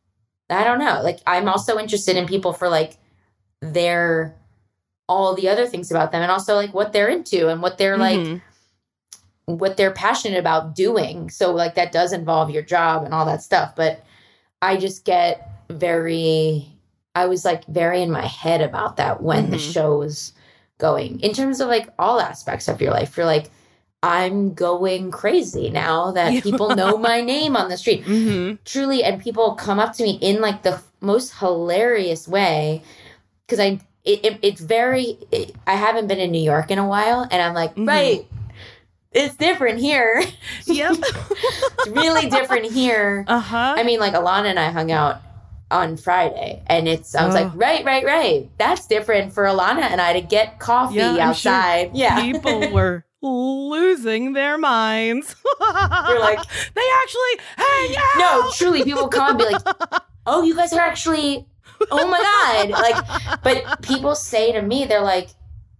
I don't know. Like, I'm also interested in people for like their, all the other things about them and also like what they're into and what they're like, Mhm. what they're passionate about doing. So like that does involve your job and all that stuff. But I just get very, I was like very in my head about that when the Mhm. show was going in terms of like all aspects of your life. You're like, I'm going crazy now that Yeah. people know my name on the street. Mhm. Truly, and people come up to me in like the most hilarious way because I it, it, it's very it, I haven't been in New York in a while, and I'm like, Mhm. right, it's different here. Yep. It's really different here. Uh-huh. I mean, like Alana and I hung out on Friday, and it's I was Oh. like, right, right, right. That's different for Alana and I to get coffee Yeah, I'm sure outside. Yeah, People were losing their minds. We're like- they actually hang out. no, truly, people come and be like, oh, you guys are actually, oh my God. Like, but people say to me, they're like,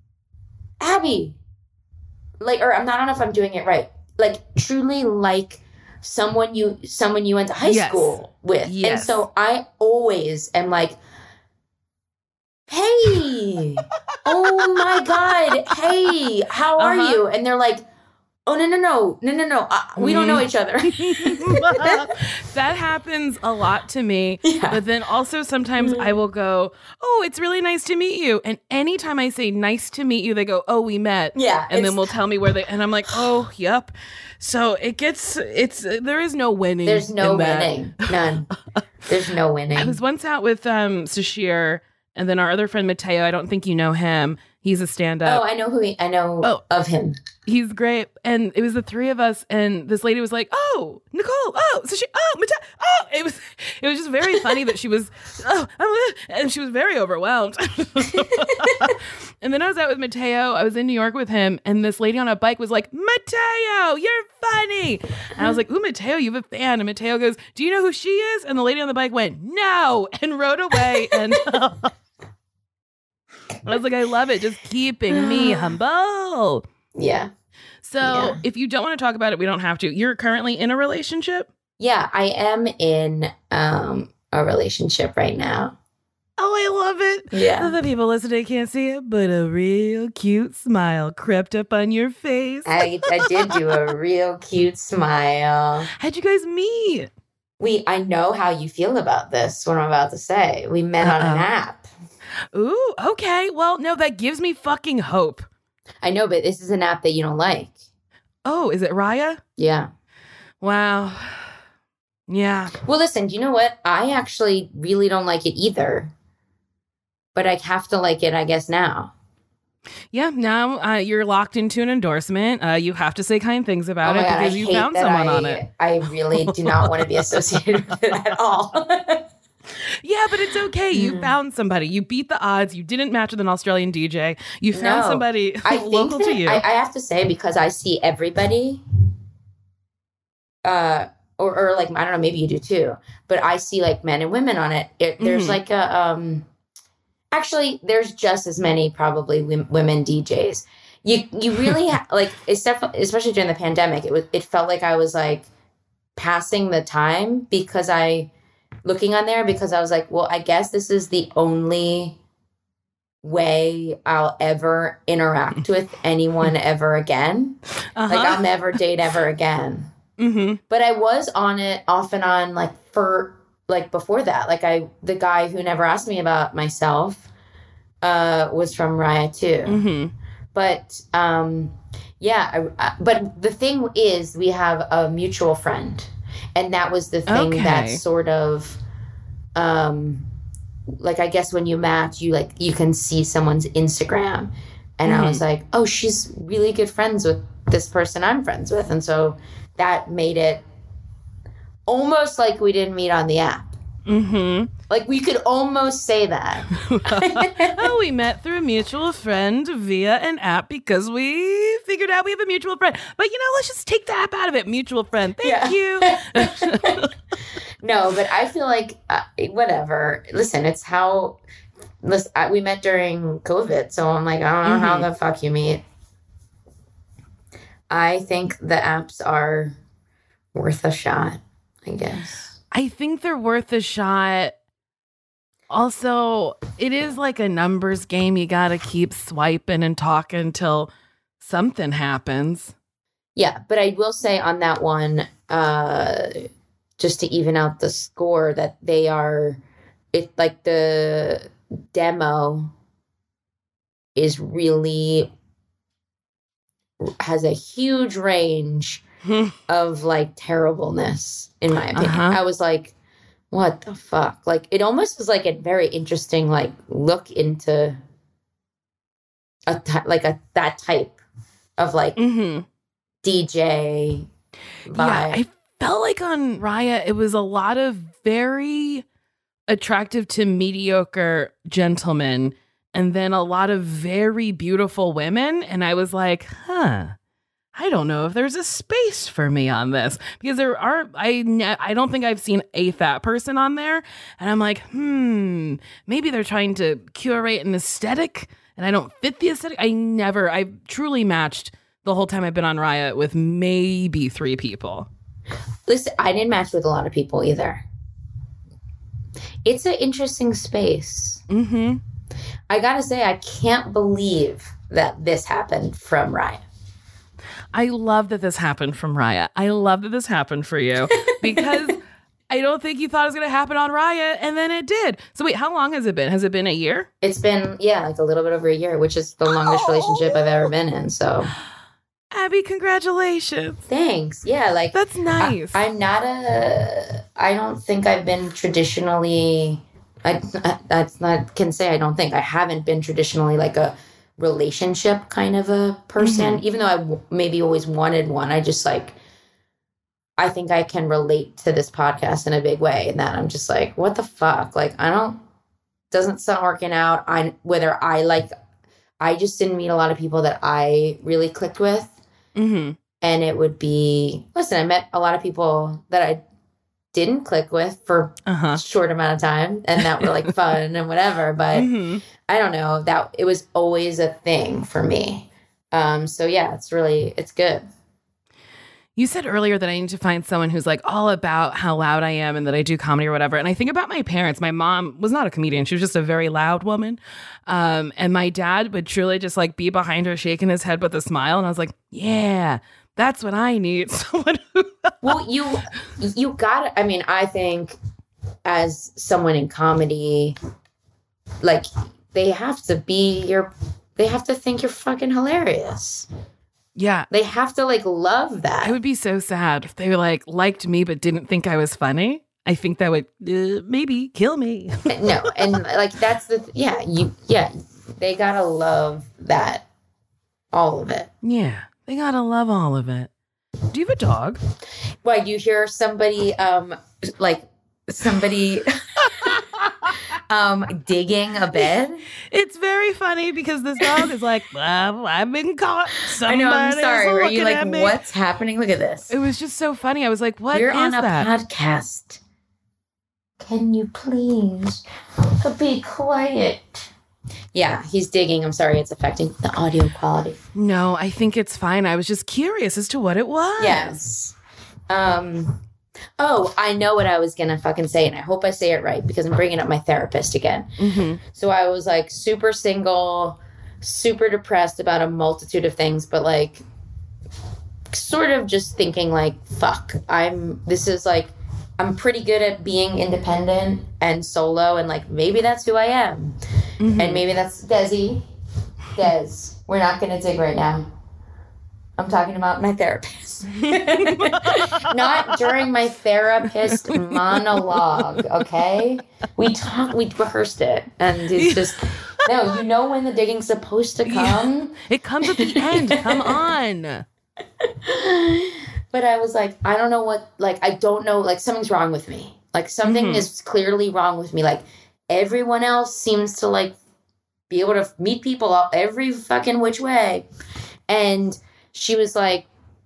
Abby, like, or I'm not, I don't know if I'm doing it right. Like, truly like someone you, someone you went to high Yes. school with. And Yes. so I always am like, hey, oh my God, hey, how are Uh-huh. you? And they're like, oh, no, no, no, no, no, no. Uh, we don't know Mhm. each other. That happens a lot to me. Yeah. But then also sometimes I will go, oh, it's really nice to meet you. And anytime I say nice to meet you, they go, oh, we met. Yeah. And then it's- we'll tell me where they, and I'm like, oh, yep. So it gets, it's, there is no winning. There's no in that. winning. None. There's no winning. I was once out with um Sashir and then our other friend Mateo. I don't think you know him. He's a stand-up. Oh, I know who he, I know Oh. of him. He's great. And it was the three of us, and this lady was like, oh, Nicole, oh, Sashir, oh, Mateo, oh. It was it was just very funny that she was, oh, I'm, and she was very overwhelmed. And then I was out with Mateo. I was in New York with him, and this lady on a bike was like, Mateo, you're funny. And I was like, ooh, Mateo, you have a fan. And Mateo goes, do you know who she is? And the lady on the bike went, no, and rode away. And I was like, I love it. Just keeping me humble. Yeah. So Yeah. if you don't want to talk about it, we don't have to. You're currently in a relationship? Yeah, I am in um a relationship right now. Oh, I love it. Yeah. The people listening can't see it, but a real cute smile crept up on your face. I, I did do a real cute smile. How'd you guys meet? We I know how you feel about this, what I'm about to say. We met on an Uh-oh. app. Ooh, okay. Well, no, that gives me fucking hope. I know, but this is an app that you don't like. Oh, is it Raya? Yeah. Wow. Yeah. Well, listen, do you know what? I actually really don't like it either. but I have to like it, I guess, now. Yeah, now uh, you're locked into an endorsement. Uh, you have to say kind things about Oh it my God, because I you hate found that someone I, on it. I really do not want to be associated with it at all. Yeah, but it's okay. You Mm. found somebody. You beat the odds. You didn't match with an Australian D J. You found No, somebody I think local that, to you. I, I have to say, because I see everybody, uh, or, or like, I don't know, maybe you do too, but I see like men and women on it. it there's Mhm. like a, um, actually, there's just as many probably w- women D Js. You, you really ha- like, except, especially during the pandemic, it was, it felt like I was like passing the time because I, looking on there because I was like, well, I guess this is the only way I'll ever interact with anyone ever again. Uh-huh. Like I'll never date ever again. Mm-hmm. But I was on it off and on like for like before that. Like I, the guy who never asked me about myself uh, was from Raya too. Mm-hmm. But um, yeah, I, I, but the thing is we have a mutual friend. And that was the thing Okay. that sort of, um, like, I guess when you match, you like, you can see someone's Instagram. And Mhm. I was like, oh, she's really good friends with this person I'm friends with. And so that made it almost like we didn't meet on the app. Mm-hmm. Like we could almost say that. Oh, we met through a mutual friend via an app because we figured out we have a mutual friend. But, you know, let's just take the app out of it. Mutual friend. Thank Yeah. you. No, but I feel like uh, whatever. Listen, it's how listen, I, we met during COVID. So I'm like, I don't know Mhm. how the fuck you meet. I think the apps are worth a shot, I guess. I think they're worth a shot. Also, it is like a numbers game. You got to keep swiping and talking until something happens. Yeah, but I will say on that one, uh, just to even out the score, that they are, it like the demo is really has a huge range of like terribleness, in my opinion. Uh-huh. I was like, what the fuck? Like, it almost was like a very interesting like look into a ty- like a that type of like Mm-hmm. D J vibe. Yeah, I felt like on Raya, it was a lot of very attractive to mediocre gentlemen and then a lot of very beautiful women. And I was like, huh, I don't know if there's a space for me on this because there are, I, ne- I don't think I've seen a fat person on there. And I'm like, hmm, maybe they're trying to curate an aesthetic and I don't fit the aesthetic. I never, I've truly matched the whole time I've been on Raya with maybe three people. Listen, I didn't match with a lot of people either. It's an interesting space. Mm-hmm. I gotta say, I can't believe that this happened from Raya. I love that this happened from Raya. I love that this happened for you because I don't think you thought it was going to happen on Raya, and then it did. So wait, how long has it been? Has it been a year? It's been, yeah, like a little bit over a year, which is the longest Oh. relationship I've ever been in. So Abby, congratulations. thanks. Yeah, like That's nice. I, I'm not a. I don't think I've been traditionally. I that's not can say I don't think I haven't been traditionally like a relationship kind of a person. Mhm. Even though I w- maybe always wanted one, I just like. I think I can relate to this podcast in a big way, in that I'm just like, what the fuck? Like, I don't. Doesn't start working out. I whether I like. I just didn't meet a lot of people that I really clicked with. Mm-hmm. And it would be, listen, I met a lot of people that I didn't click with for Uh-huh. a short amount of time and that were like fun and whatever. But Mm-hmm. I don't know, that it was always a thing for me. Um, so yeah, it's really, it's good. You said earlier that I need to find someone who's like all about how loud I am and that I do comedy or whatever. And I think about my parents. My mom was not a comedian. She was just a very loud woman. Um, and my dad would truly just like be behind her shaking his head with a smile. And I was like, yeah, that's what I need. Someone who Well, you, you got I mean, I think as someone in comedy, like they have to be your, they have to think you're fucking hilarious. Yeah. They have to like love that. I would be so sad if they like liked me but didn't think I was funny. I think that would uh, maybe kill me. No, and like that's the th- yeah you yeah they gotta love that, all of it. Yeah, they gotta love all of it. Do you have a dog? Why you hear somebody um like somebody um digging a bed? It's very funny because this dog is like, well, I've been caught. I know. I'm Somebody's sorry. Were you looking like, at me." what's happening? Look at this. It was just so funny. I was like, what We're is on a that? podcast. Can you please be quiet? Yeah, he's digging. I'm sorry, it's affecting the audio quality. No, I think it's fine. I was just curious as to what it was. Yes. Um. Oh, I know what I was gonna fucking say, and I hope I say it right because I'm bringing up my therapist again. Mm-hmm. So I was like super single, super depressed about a multitude of things, but like sort of just thinking like, fuck, I'm, this is like, I'm pretty good at being independent and solo, and like maybe that's who I am. Mm-hmm. And maybe that's Desi. Des, we're not gonna dig right now. I'm talking about my therapist. Not during my therapist monologue, okay? We talked, we rehearsed it, and it's just, no, you know when the digging's supposed to come? Yeah, it comes at the end. Come on. But I was like, I don't know what, like, I don't know, like, something's wrong with me. Like, something mm-hmm. is clearly wrong with me. Like, everyone else seems to, like, be able to meet people every fucking which way. And she was like,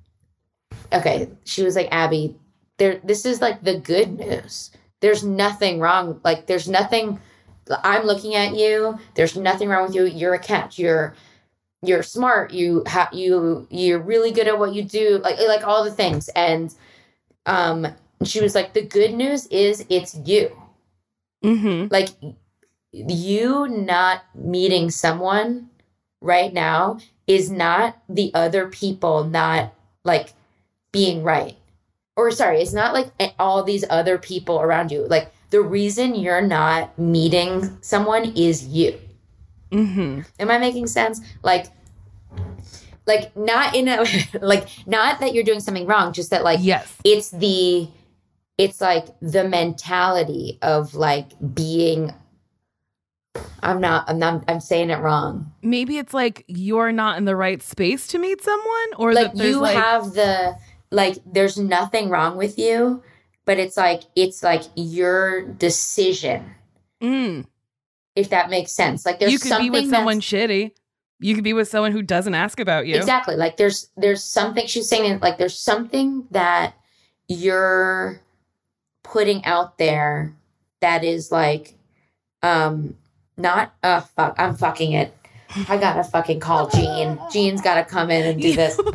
okay, she was like, Abby, there, this is like the good news. There's nothing wrong. Like, there's nothing, I'm looking at you. There's nothing wrong with you. You're a catch. You're, you're smart. You have, you, you're really good at what you do. Like, like all the things. And, um, she was like, the good news is it's you. Mm-hmm. Like, you not meeting someone right now is not the other people not like being right. Or sorry, it's not like all these other people around you. Like, the reason you're not meeting someone is you. Mm-hmm. Am I making sense? Like, like not in a, like, not that you're doing something wrong, just that like, yes, it's the, it's like the mentality of like being, I'm not, I'm not, I'm saying it wrong. Maybe it's like you're not in the right space to meet someone, or like that there's you like... have the, like, there's nothing wrong with you, but it's like, it's like your decision. Mm. If that makes sense. Like, there's you could something be with someone that's... shitty. You could be with someone who doesn't ask about you. Exactly. Like, there's, there's something she's saying, like, there's something that you're putting out there that is like, um, not, uh, fuck, I'm fucking it. I gotta fucking call Jean. Jean's gotta come in and do this.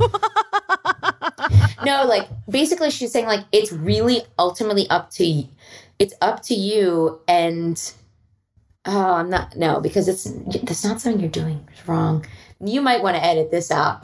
No, like, basically she's saying, like, it's really ultimately up to you. It's up to you, and, oh, I'm not, no, because it's, that's not something you're doing. It's wrong. You might want to edit this out.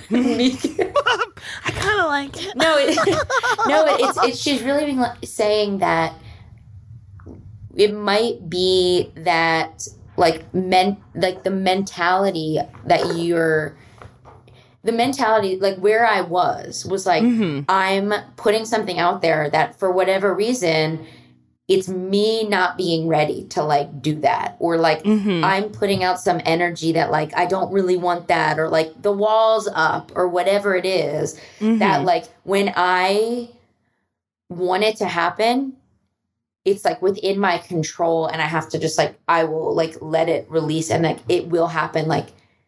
I kind of like it. No, it, no, it, it's, it's, she's really being like, saying that it might be that, like, men, like, the mentality that you're, the mentality, like, where I was, was like, mm-hmm. I'm putting something out there that for whatever reason, it's me not being ready to, like, do that. Or, like, mm-hmm. I'm putting out some energy that, like, I don't really want that. Or, like, the wall's up or whatever it is. Mm-hmm. That, like, when I want it to happen, it's, like, within my control. And I have to just, like, I will, like, let it release. And, like, it will happen, like...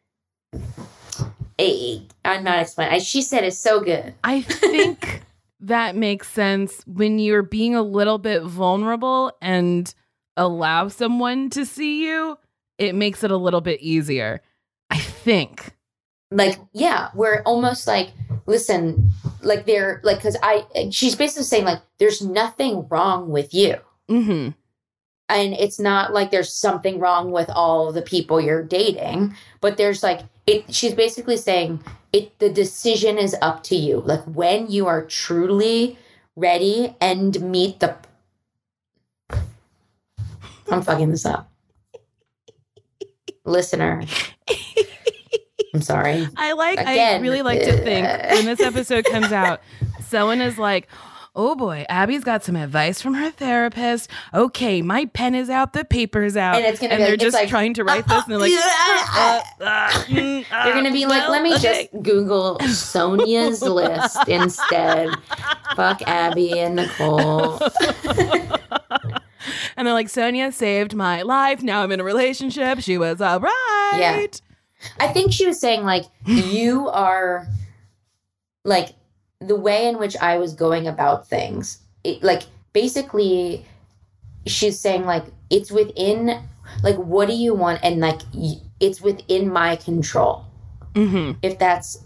I'm not explaining. I, she said it's so good. I think that makes sense when you're being a little bit vulnerable and allow someone to see you. It makes it a little bit easier, I think. Like, yeah, we're almost like, listen, like they're like, because I, she's basically saying like, there's nothing wrong with you. Mm-hmm. And it's not like there's something wrong with all the people you're dating, but there's like, it, she's basically saying it, the decision is up to you. Like, when you are truly ready and meet the, I'm fucking this up. Listener. I'm sorry. I like, Again, I really like to think when this episode comes out, someone is like, oh boy, Abby's got some advice from her therapist. Okay, my pen is out, the paper's out. And it's gonna and be they're like, just it's like, trying to write this and they're like, uh, uh, mm, uh, They're going to be like, well, let me okay. just Google Sonia's list instead. Fuck Abby and Nicole. And they're like, Sonia saved my life. Now I'm in a relationship. She was all right. Yeah. I think she was saying, like, you are, like, the way in which I was going about things. It, like, basically, she's saying, like, it's within, like, what do you want? And, like, y- it's within my control. Mm-hmm. If that's,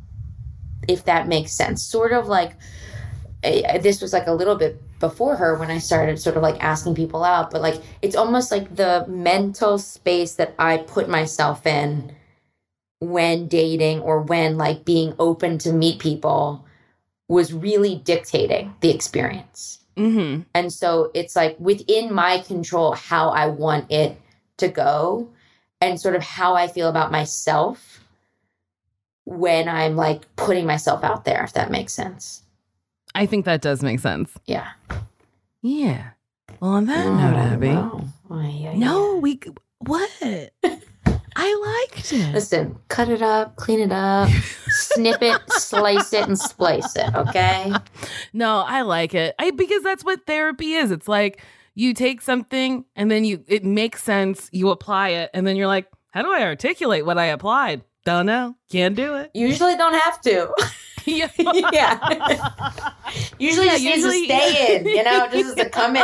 if that makes sense. Sort of like, uh, this was, like, a little bit before her when I started sort of like asking people out, but like it's almost like the mental space that I put myself in when dating or when like being open to meet people was really dictating the experience. Mm-hmm. And so it's like within my control how I want it to go and sort of how I feel about myself when I'm like putting myself out there, if that makes sense. I think that does make sense. Yeah. Yeah. Well, on that Oh, note, Abby. no. Oh, yeah, No, yeah. we. What? I liked it. Listen, cut it up, clean it up, snip it, slice it, and splice it, okay? No, I like it. I because that's what therapy is. It's like you take something and then you it makes sense. You apply it, and then you're like, how do I articulate what I applied? Don't know. Can't do it. Usually don't have to. Yeah. yeah. Usually Yeah, just needs usually- to stay in, you know, just to come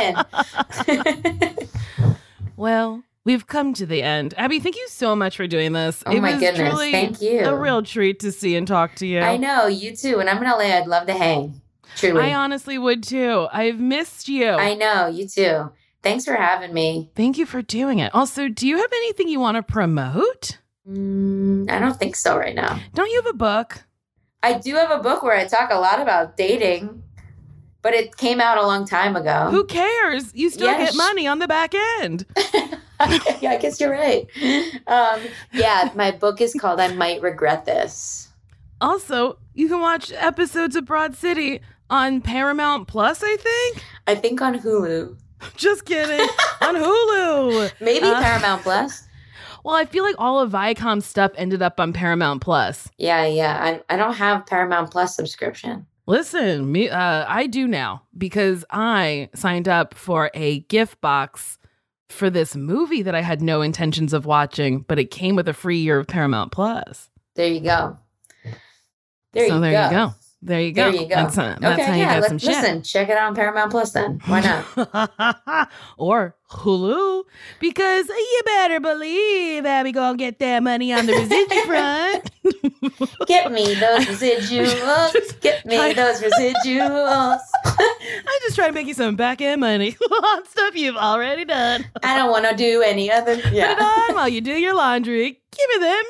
in. Well, we've come to the end. Abby, thank you so much for doing this. Oh it my was goodness, truly thank you. a real treat to see and talk to you. I know, you too. When I'm in L A, I'd love to hang. Truly. I honestly would too. I've missed you. I know, you too. Thanks for having me. Thank you for doing it. Also, do you have anything you want to promote? Mm, I don't think so right now. Don't you have a book? I do have a book where I talk a lot about dating, but it came out a long time ago. Who cares? You still Yes. get money on the back end. Yeah, I guess you're right. Um, yeah, my book is called I Might Regret This. Also, you can watch episodes of Broad City on Paramount Plus, I think. I think on Hulu. Just kidding. On Hulu. Maybe Uh, Paramount Plus. Well, I feel like all of Viacom's stuff ended up on Paramount Plus. Yeah, yeah. I, I don't have Paramount Plus subscription. Listen, me, uh, I do now because I signed up for a gift box for this movie that I had no intentions of watching, but it came with a free year of Paramount Plus. There you go. There so you there go. you go. There you go. There you go. That's, uh, that's okay, how you yeah. get let- some shit. listen, check it out on Paramount Plus then. Why not? Or Hulu, because you better believe Abby gonna get that money on the residual front. Get me those residuals. Get me try- those residuals. I'm just trying to make you some back end money on stuff you've already done. I don't want to do any other. Put it Yeah. on while you do your laundry. Give me them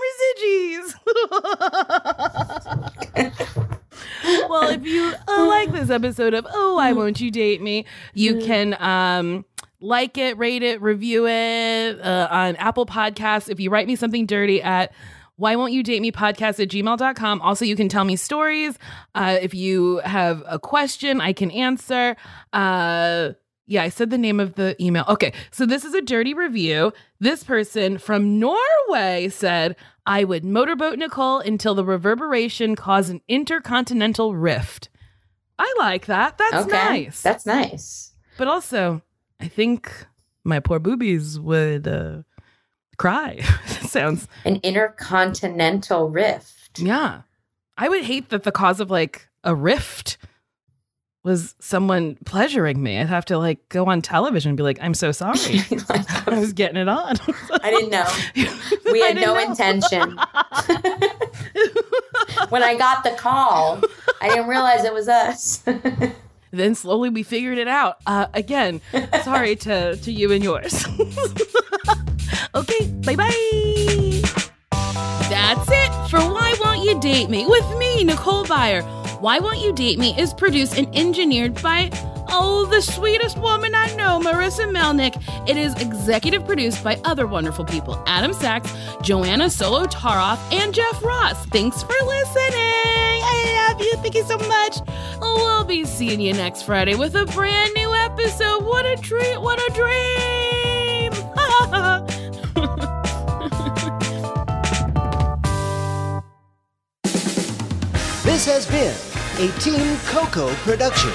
residues. Well, if you uh, like this episode of Oh, Why Won't You Date Me, you can um, like it, rate it, review it uh, on Apple Podcasts. If you write me something dirty at Why Won't You Date Me podcast at gmail dot com. Also, you can tell me stories. Uh, if you have a question, I can answer. Uh, yeah, I said the name of the email. Okay, so this is a dirty review. This person from Norway said, I would motorboat Nicole until the reverberation caused an intercontinental rift. I like that. That's Okay. nice. That's nice. But also, I think my poor boobies would uh, cry. Sounds, An intercontinental rift. yeah. I would hate that the cause of like a rift was someone pleasuring me. I'd have to like go on television and be like, I'm so sorry. I was getting it on. I didn't know. We I had didn't no know. intention. When I got the call, I didn't realize it was us. Then slowly we figured it out. Uh, again, sorry to, to you and yours. Okay, bye-bye. That's it for Why Won't You Date Me with me, Nicole Byer. Why Won't You Date Me is produced and engineered by, oh, the sweetest woman I know, Marissa Melnick. It is executive produced by other wonderful people, Adam Sachs, Joanna Solo-Taroff, and Jeff Ross. Thanks for listening. I love you, Thank you so much. We'll be seeing you next Friday with a brand new episode. What a treat. What a dream. This has been a Team Coco production.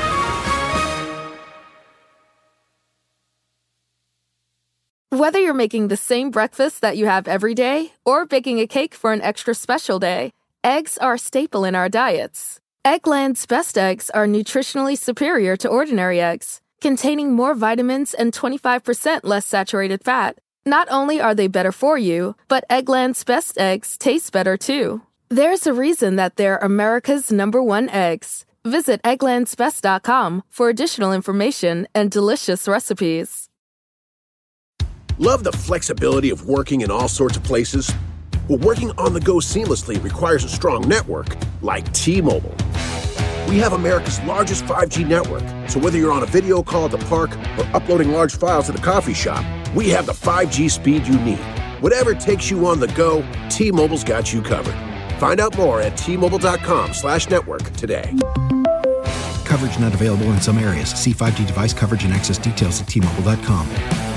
Whether you're making the same breakfast that you have every day or baking a cake for an extra special day, eggs are a staple in our diets. Eggland's Best Eggs are nutritionally superior to ordinary eggs, containing more vitamins and twenty-five percent less saturated fat. Not only are they better for you, but Eggland's Best Eggs taste better too. There's a reason that they're America's number one eggs. Visit egglands best dot com for additional information and delicious recipes. Love the flexibility of working in all sorts of places? Well, working on the go seamlessly requires a strong network like T-Mobile. We have America's largest five G network, so whether you're on a video call at the park or uploading large files at the coffee shop, we have the five G speed you need. Whatever takes you on the go, T-Mobile's got you covered. Find out more at T-Mobile.com slash network today. Coverage not available in some areas. See five G device coverage and access details at T Mobile dot com.